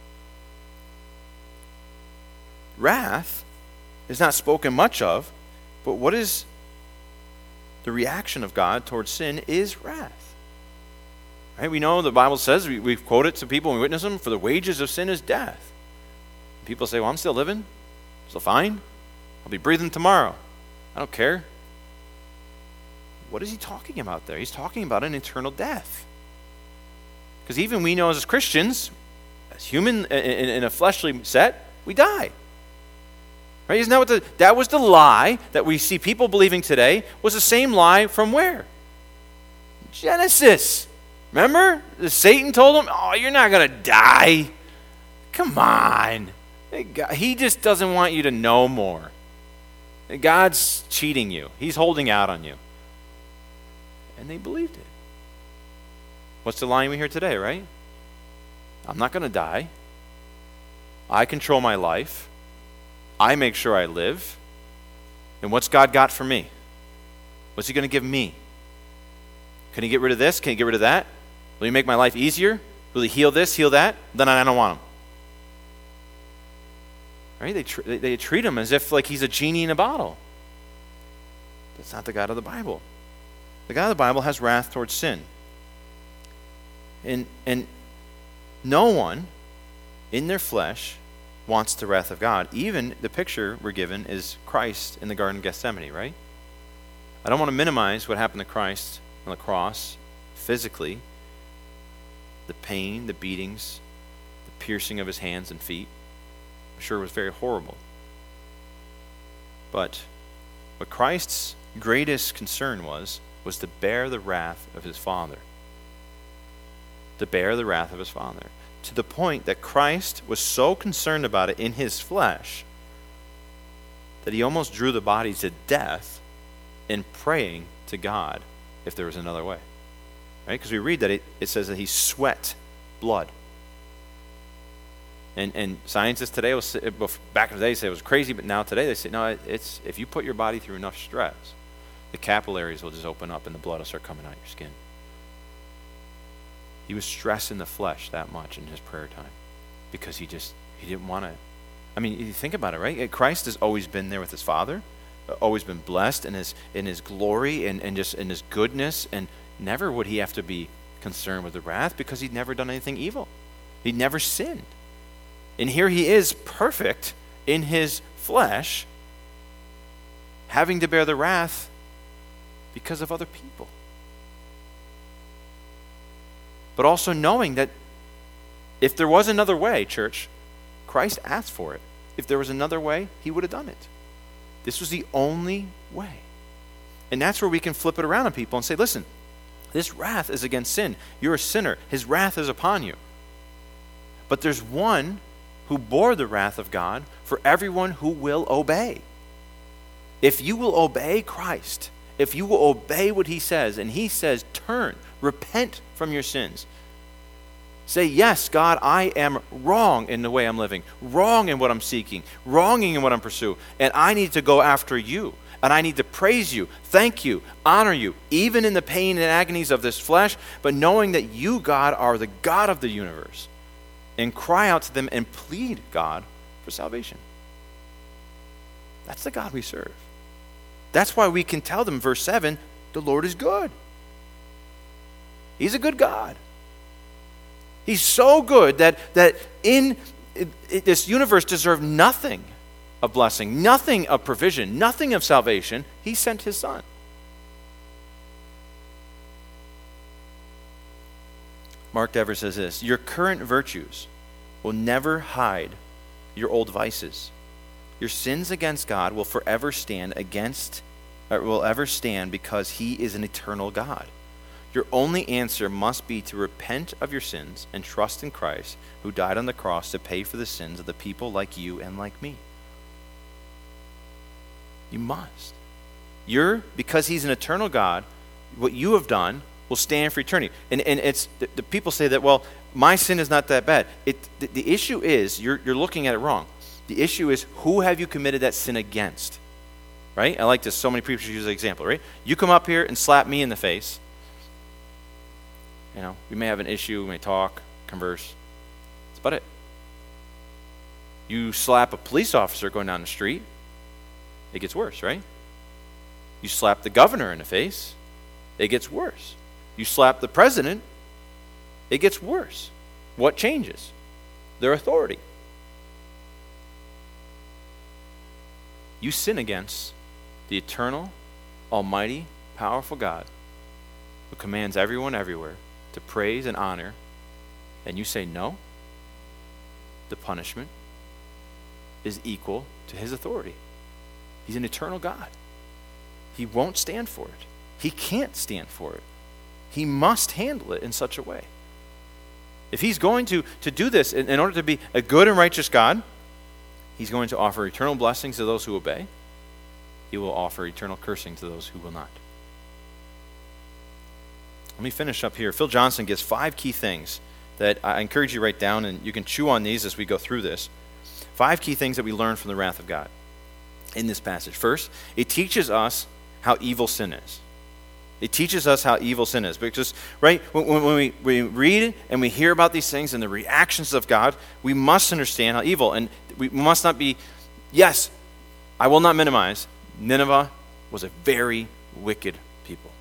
Speaker 1: Wrath is not spoken much of, but what is the reaction of God towards sin is wrath. Right? We know the Bible says, we, we've quoted to people and we witness them, for the wages of sin is death. People say, well, I'm still living, still fine. I'll be breathing tomorrow. I don't care. What is he talking about there? He's talking about an eternal death. Because even we know as Christians, as human in, in a fleshly set, we die. Right? Isn't that what the, that was the lie that we see people believing today, was the same lie from where? Genesis. Remember? Satan told them, oh, you're not going to die. Come on. He just doesn't want you to know more. God's cheating you. He's holding out on you. And they believed it. What's the line we hear today, right? I'm not going to die. I control my life. I make sure I live. And what's God got for me? What's he going to give me? Can he get rid of this? Can he get rid of that? Will he make my life easier? Will he heal this, heal that? Then I don't want him. Right? They, tr- they treat him as if like he's a genie in a bottle. That's not the God of the Bible. The God of the Bible has wrath towards sin. And, and no one in their flesh wants the wrath of God. Even the picture we're given is Christ in the Garden of Gethsemane, right? I don't want to minimize what happened to Christ on the cross physically. The pain, the beatings, the piercing of his hands and feet. I'm sure it was very horrible. But what Christ's greatest concern was, was to bear the wrath of his Father. To bear the wrath of his Father. To the point that Christ was so concerned about it in his flesh that he almost drew the body to death in praying to God if there was another way. Right? Because we read that it, it says that he sweat blood. And and scientists today, will say, back in the day, say it was crazy, but now today they say, no, it's if you put your body through enough stress, the capillaries will just open up and the blood will start coming out of your skin. He was stressing the flesh that much in his prayer time because he just, he didn't want to. I mean, you think about it, right? Christ has always been there with his Father, always been blessed in his in his glory and, and just in his goodness, and never would he have to be concerned with the wrath because he'd never done anything evil. He'd never sinned. And here he is perfect in his flesh, having to bear the wrath because of other people. But also knowing that if there was another way, church, Christ asked for it. If there was another way, he would have done it. This was the only way. And that's where we can flip it around on people and say, listen, this wrath is against sin. You're a sinner. His wrath is upon you. But there's one who bore the wrath of God for everyone who will obey. If you will obey Christ, if you will obey what he says, and he says, turn, repent from your sins. Say, yes, God, I am wrong in the way I'm living, wrong in what I'm seeking, wronging in what I'm pursuing, and I need to go after you, and I need to praise you, thank you, honor you, even in the pain and agonies of this flesh, but knowing that you, God, are the God of the universe, and cry out to them and plead, God, for salvation. That's the God we serve. That's why we can tell them, verse seven, the Lord is good. He's a good God. He's so good that, that in it, it, this universe deserved nothing of blessing, nothing of provision, nothing of salvation. He sent his Son. Mark Dever says this, your current virtues will never hide your old vices. Your sins against God will forever stand against, or will ever stand because he is an eternal God. Your only answer must be to repent of your sins and trust in Christ, who died on the cross to pay for the sins of the people like you and like me. You must. You're, because he's an eternal God, what you have done will stand for eternity. And and it's the, the people say that, well, my sin is not that bad. It the, the issue is you're you're looking at it wrong. The issue is, who have you committed that sin against? Right? I like this. So many preachers use the example, right? You come up here and slap me in the face. You know, we may have an issue, we may talk, converse. That's about it. You slap a police officer going down the street, it gets worse, right? You slap the governor in the face, it gets worse. You slap the president, it gets worse. What changes? Their authority. You sin against the eternal, almighty, powerful God who commands everyone everywhere to praise and honor, and you say no, the punishment is equal to his authority. He's an eternal God. He won't stand for it. He can't stand for it. He must handle it in such a way. If he's going to, to do this in, in order to be a good and righteous God, he's going to offer eternal blessings to those who obey. He will offer eternal cursing to those who will not. Let me finish up here. Phil Johnson gives five key things that I encourage you to write down, and you can chew on these as we go through this. Five key things that we learn from the wrath of God in this passage. First, it teaches us how evil sin is. It teaches us how evil sin is. Because, right, when, when we, we read and we hear about these things and the reactions of God, we must understand how evil. And we must not be, yes, I will not minimize, Nineveh was a very wicked people.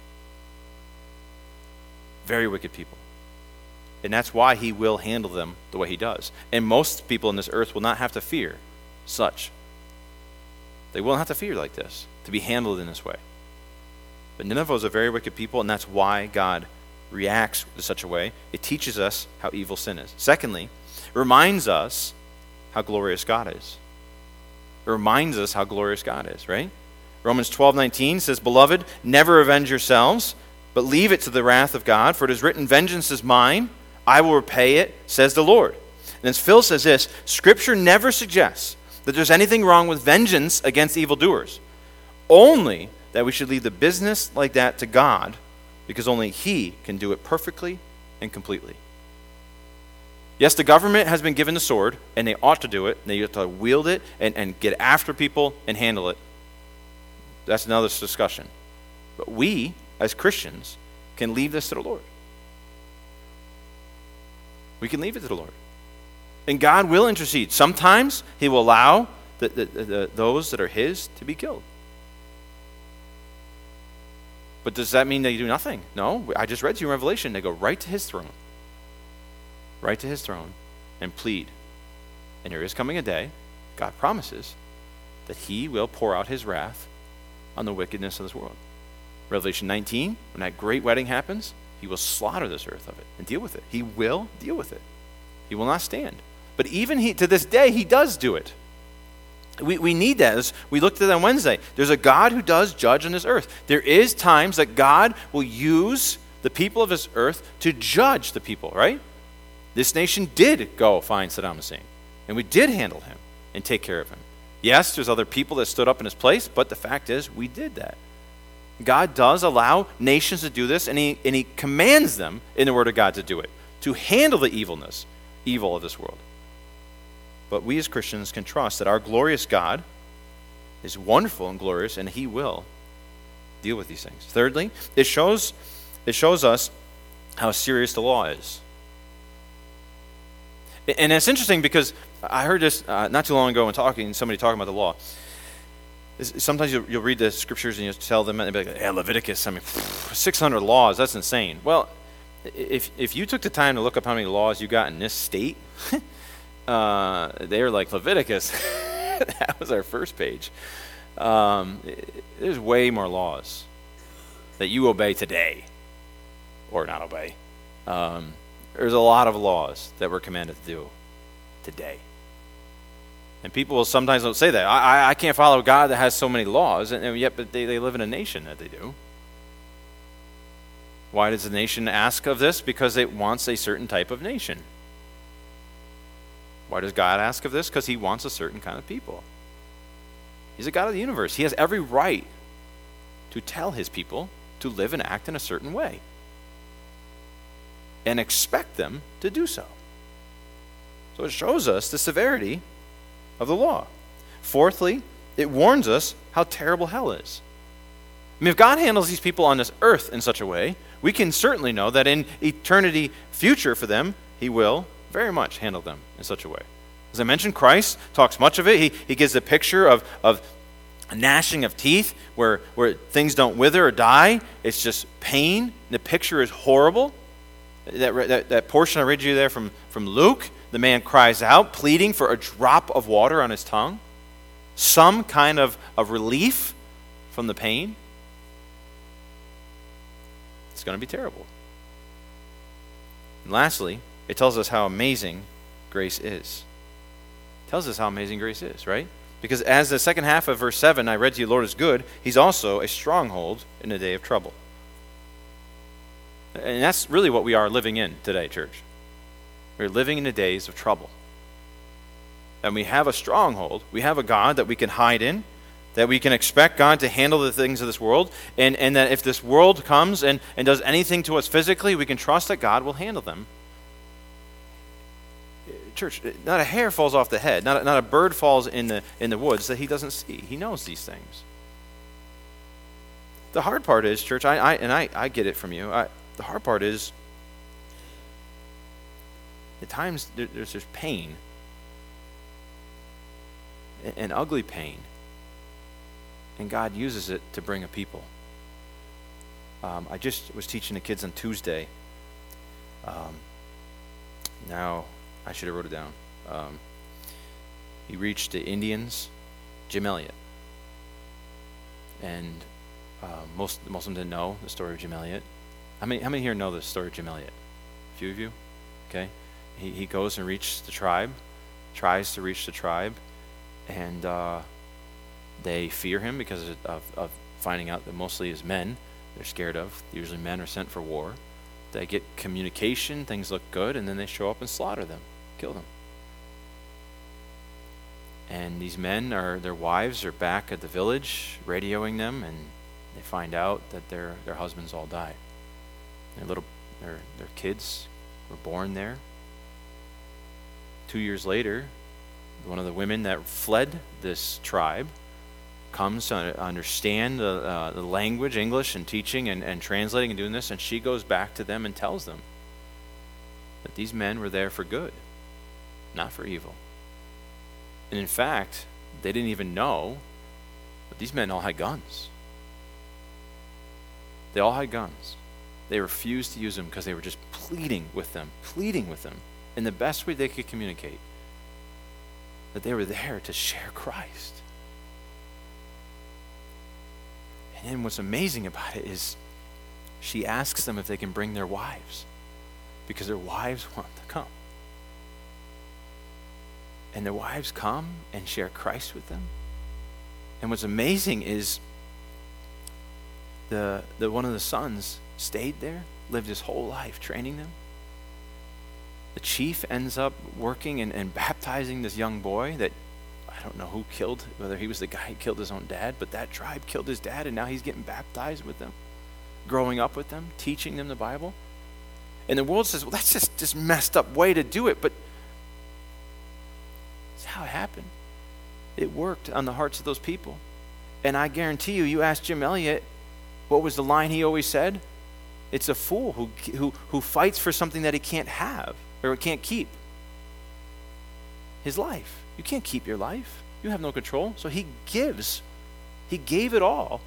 Speaker 1: Very wicked people. And that's why he will handle them the way he does. And most people on this earth will not have to fear such. They won't have to fear like this, to be handled in this way. But Nineveh was a very wicked people, and that's why God reacts in such a way. It teaches us how evil sin is. Secondly, it reminds us how glorious God is. It reminds us how glorious God is, right? Romans twelve nineteen says, Beloved, never avenge yourselves, but leave it to the wrath of God, for it is written, Vengeance is mine, I will repay it, says the Lord. And as Phil says this, Scripture never suggests that there's anything wrong with vengeance against evildoers. Only that we should leave the business like that to God, because only He can do it perfectly and completely. Yes, the government has been given the sword, and they ought to do it. They have to wield it and, and get after people and handle it. That's another discussion. But we, as Christians, can leave this to the Lord. We can leave it to the Lord. And God will intercede. Sometimes He will allow the, the, the, those that are His to be killed. But does that mean they do nothing? No. I just read to you in Revelation. They go right to His throne. Right to His throne and plead. And there is coming a day, God promises, that He will pour out His wrath on the wickedness of this world. Revelation nineteen, when that great wedding happens, He will slaughter this earth of it and deal with it. He will deal with it. He will not stand. But even he, to this day, He does do it. We, we need that. As we looked at that on Wednesday. There's a God who does judge on this earth. There is times that God will use the people of this earth to judge the people, right? This nation did go find Saddam Hussein, and we did handle him and take care of him. Yes, there's other people that stood up in his place, but the fact is we did that. God does allow nations to do this, and he, and he commands them in the Word of God to do it, to handle the evilness, evil of this world. But we as Christians can trust that our glorious God is wonderful and glorious, and He will deal with these things. Thirdly, it shows, it shows us how serious the law is. And it's interesting because I heard this uh, not too long ago when talking, somebody talking about the law. Sometimes you'll, you'll read the scriptures and you'll tell them, and they'll be like, yeah, Leviticus, I mean, six hundred laws, that's insane. Well, if if you took the time to look up how many laws you got in this state, uh, they're like Leviticus. That was our first page. Um, there's way more laws that you obey today, or not obey. Um, there's a lot of laws that we're commanded to do today. And people will sometimes will say that. I, I, I can't follow God that has so many laws, and, and yet but they, they live in a nation that they do. Why does the nation ask of this? Because it wants a certain type of nation. Why does God ask of this? Because He wants a certain kind of people. He's a God of the universe. He has every right to tell His people to live and act in a certain way and expect them to do so. So it shows us the severity of the law. Fourthly, it warns us how terrible hell is. I mean, if God handles these people on this earth in such a way, we can certainly know that in eternity future for them, He will very much handle them in such a way. As I mentioned, Christ talks much of it. He, he gives a picture of, of a gnashing of teeth where, where things don't wither or die. It's just pain. The picture is horrible. That, that, that portion I read you there from, from Luke, the man cries out, pleading for a drop of water on his tongue, some kind of, of relief from the pain. It's going to be terrible. And lastly, it tells us how amazing grace is. It tells us how amazing grace is, right? Because as the second half of verse seven, I read to you, Lord is good, He's also a stronghold in the day of trouble. And that's really what we are living in today, church. We're living in the days of trouble. And we have a stronghold. We have a God that we can hide in, that we can expect God to handle the things of this world, and, and that if this world comes and, and does anything to us physically, we can trust that God will handle them. Church, not a hair falls off the head, not a, not a bird falls in the, in the woods that He doesn't see. He knows these things. The hard part is, church, I, I and I, I get it from you. I, the hard part is, at times there, there's there's pain, an ugly pain, and God uses it to bring a people. Um, I just was teaching the kids on Tuesday. Um, now, I should have wrote it down. Um, he reached the Indians, Jim Elliot. And uh, most most of them didn't know the story of Jim Elliot. How many, how many here know the story of Jim Elliot? A few of you? Okay. He, he goes and reaches the tribe, tries to reach the tribe, and uh, they fear him because of, of, of finding out that mostly his men they're scared of. Usually men are sent for war. They get communication, things look good, and then they show up and slaughter them, kill them. And these men, are their wives are back at the village, radioing them, and they find out that their their husbands all died. Their little their their kids were born there. Two years later, one of the women that fled this tribe comes to understand the, uh, the language, English, and teaching and, and translating and doing this, and she goes back to them and tells them that these men were there for good, not for evil. And in fact, they didn't even know, but these men all had guns. They all had guns. They refused to use them because they were just pleading with them, pleading with them in the best way they could communicate, that they were there to share Christ. And then what's amazing about it is she asks them if they can bring their wives, because their wives want to come. And their wives come and share Christ with them. And what's amazing is the, the one of the sons stayed there, lived his whole life training them. The chief ends up working and, and baptizing this young boy that I don't know who killed, whether he was the guy who killed his own dad, but that tribe killed his dad, and now he's getting baptized with them, growing up with them, teaching them the Bible. And the world says, well, that's just this messed up way to do it, but it's how it happened. It worked on the hearts of those people. And I guarantee you, you ask Jim Elliot, what was the line he always said? It's a fool who who who fights for something that he can't have or can't keep. His life. You can't keep your life. You have no control. So he gives. He gave it all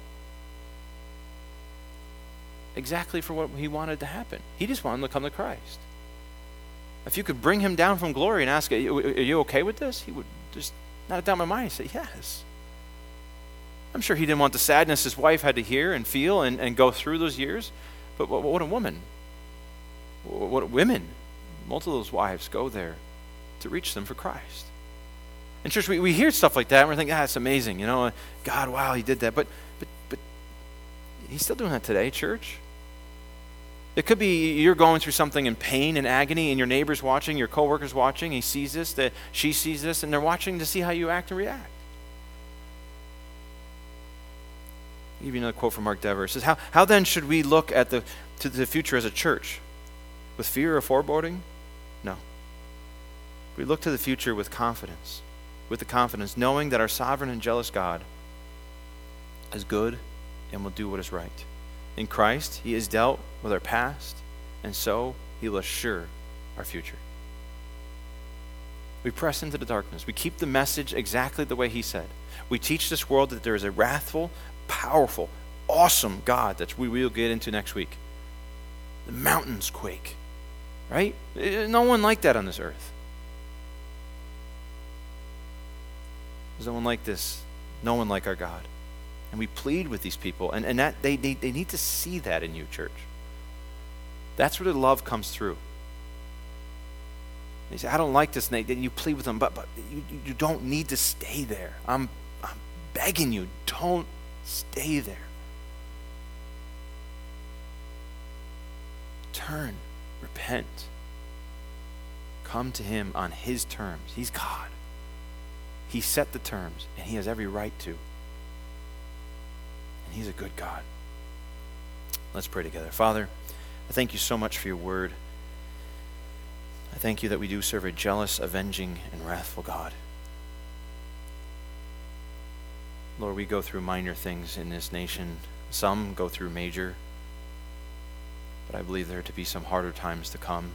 Speaker 1: exactly for what he wanted to happen. He just wanted to come to Christ. If you could bring him down from glory and ask, are you, are you okay with this? He would just not a doubt in my mind say, yes. I'm sure he didn't want the sadness his wife had to hear and feel and, and go through those years. But what, what a woman. What women. Multiple of those wives go there to reach them for Christ. And church, we, we hear stuff like that and we're thinking, ah, it's amazing, you know, God, wow, he did that. But but but he's still doing that today, church. It could be you're going through something in pain and agony, and your neighbor's watching, your coworker's watching, he sees this, that she sees this, and they're watching to see how you act and react. I'll give you another quote from Mark Dever. It says, how, how then should we look at the to the future as a church? With fear or foreboding? No. We look to the future with confidence. With the confidence, knowing that our sovereign and jealous God is good and will do what is right. In Christ, he has dealt with our past, and so he will assure our future. We press into the darkness. We keep the message exactly the way he said. We teach this world that there is a wrathful, powerful, awesome God that we will get into next week. The mountains quake, right? No one like that on this earth. There's no one like this. No one like our God. And we plead with these people. And, and that they, they, they need to see that in you, church. That's where the love comes through. They say, I don't like this. And they, you plead with them, but, but you, you don't need to stay there. I'm, I'm begging you, don't stay there. Turn, repent. Come to him on his terms. He's God. He set the terms, and he has every right to. And he's a good God. Let's pray together. Father, I thank you so much for your word. I thank you that we do serve a jealous, avenging, and wrathful God. Lord, we go through minor things in this nation, Some go through major, but I believe there to be some harder times to come.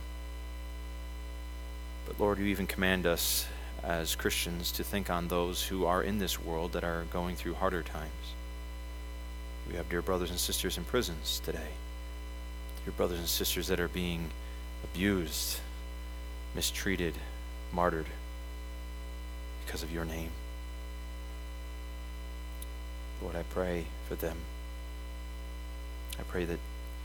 Speaker 1: But Lord, you even command us as Christians to think on those who are in this world that are going through harder times. We have dear brothers and sisters in prisons today. Dear brothers and sisters that are being abused, mistreated, martyred because of your name. Lord, I pray for them. I pray that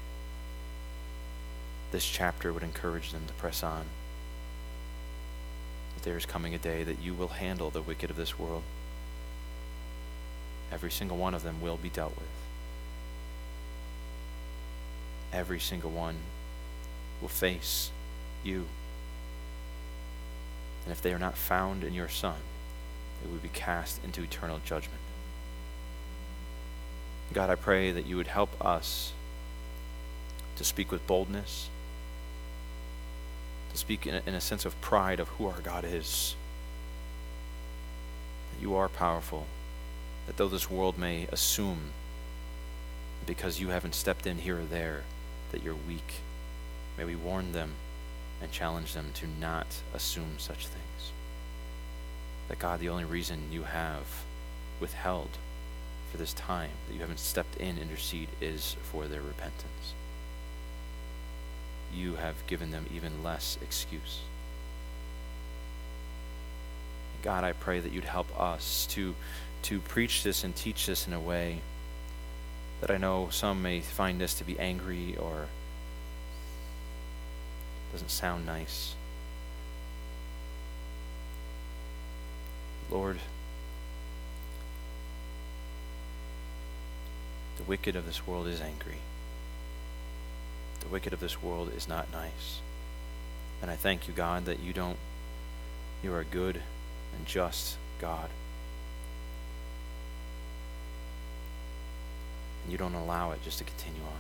Speaker 1: this chapter would encourage them to press on. That there is coming a day that you will handle the wicked of this world. Every single one of them will be dealt with. Every single one will face you. And if they are not found in your Son, they will be cast into eternal judgment. God, I pray that you would help us to speak with boldness, to speak in a, in a sense of pride of who our God is. That you are powerful, that though this world may assume, because you haven't stepped in here or there, that you're weak, may we warn them and challenge them to not assume such things. That God, the only reason you have withheld for this time, that you haven't stepped in, intercede, is for their repentance. You have given them even less excuse. God, I pray that you'd help us to, to preach this and teach this in a way that I know some may find this to be angry or doesn't sound nice. Lord, the wicked of this world is angry. The wicked of this world is not nice. And I thank you, God, that you don't, you are a good and just God. And you don't allow it just to continue on.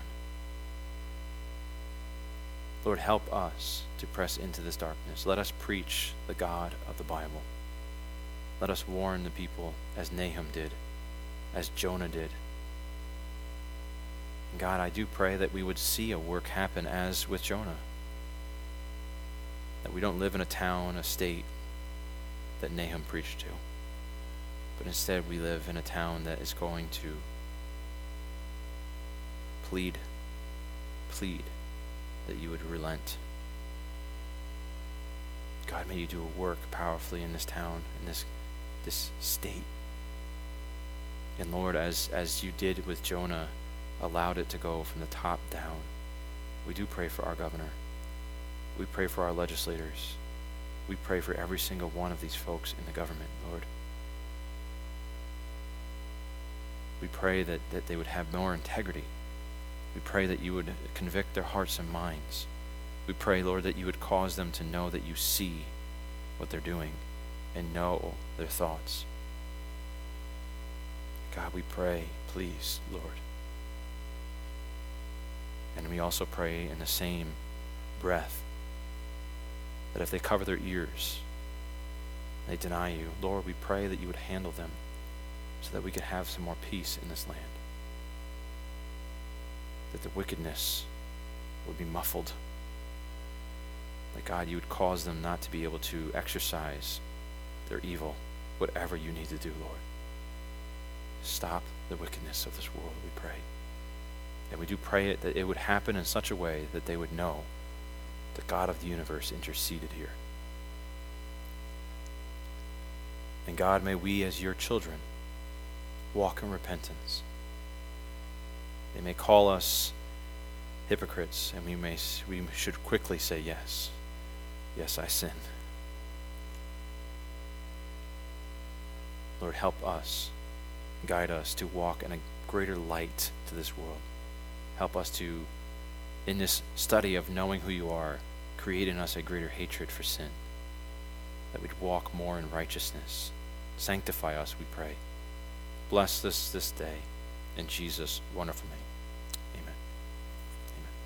Speaker 1: Lord, help us to press into this darkness. Let us preach the God of the Bible. Let us warn the people as Nahum did, as Jonah did. And God, I do pray that we would see a work happen as with Jonah. That we don't live in a town, a state that Nahum preached to. But instead we live in a town that is going to plead, plead that you would relent. God, may you do a work powerfully in this town, in this this state. And Lord, as as you did with Jonah, allowed it to go from the top down, we do pray for our governor. We pray for our legislators. We pray for every single one of these folks in the government, Lord. We pray that, that they would have more integrity. We pray that you would convict their hearts and minds. We pray, Lord, that you would cause them to know that you see what they're doing and know their thoughts. God, we pray, please, Lord. And we also pray in the same breath that if they cover their ears, they deny you, Lord, we pray that you would handle them so that we could have some more peace in this land. That the wickedness would be muffled. That God, you would cause them not to be able to exercise their evil, whatever you need to do, Lord. Stop the wickedness of this world, we pray. And we do pray it that it would happen in such a way that they would know the God of the universe interceded here. And God, may we as your children walk in repentance. They may call us hypocrites, and we may we should quickly say, yes, yes, I sin. Lord, help us, guide us to walk in a greater light to this world. Help us to, in this study of knowing who you are, create in us a greater hatred for sin, that we'd walk more in righteousness. Sanctify us, we pray. Bless this this day in Jesus' wonderful name.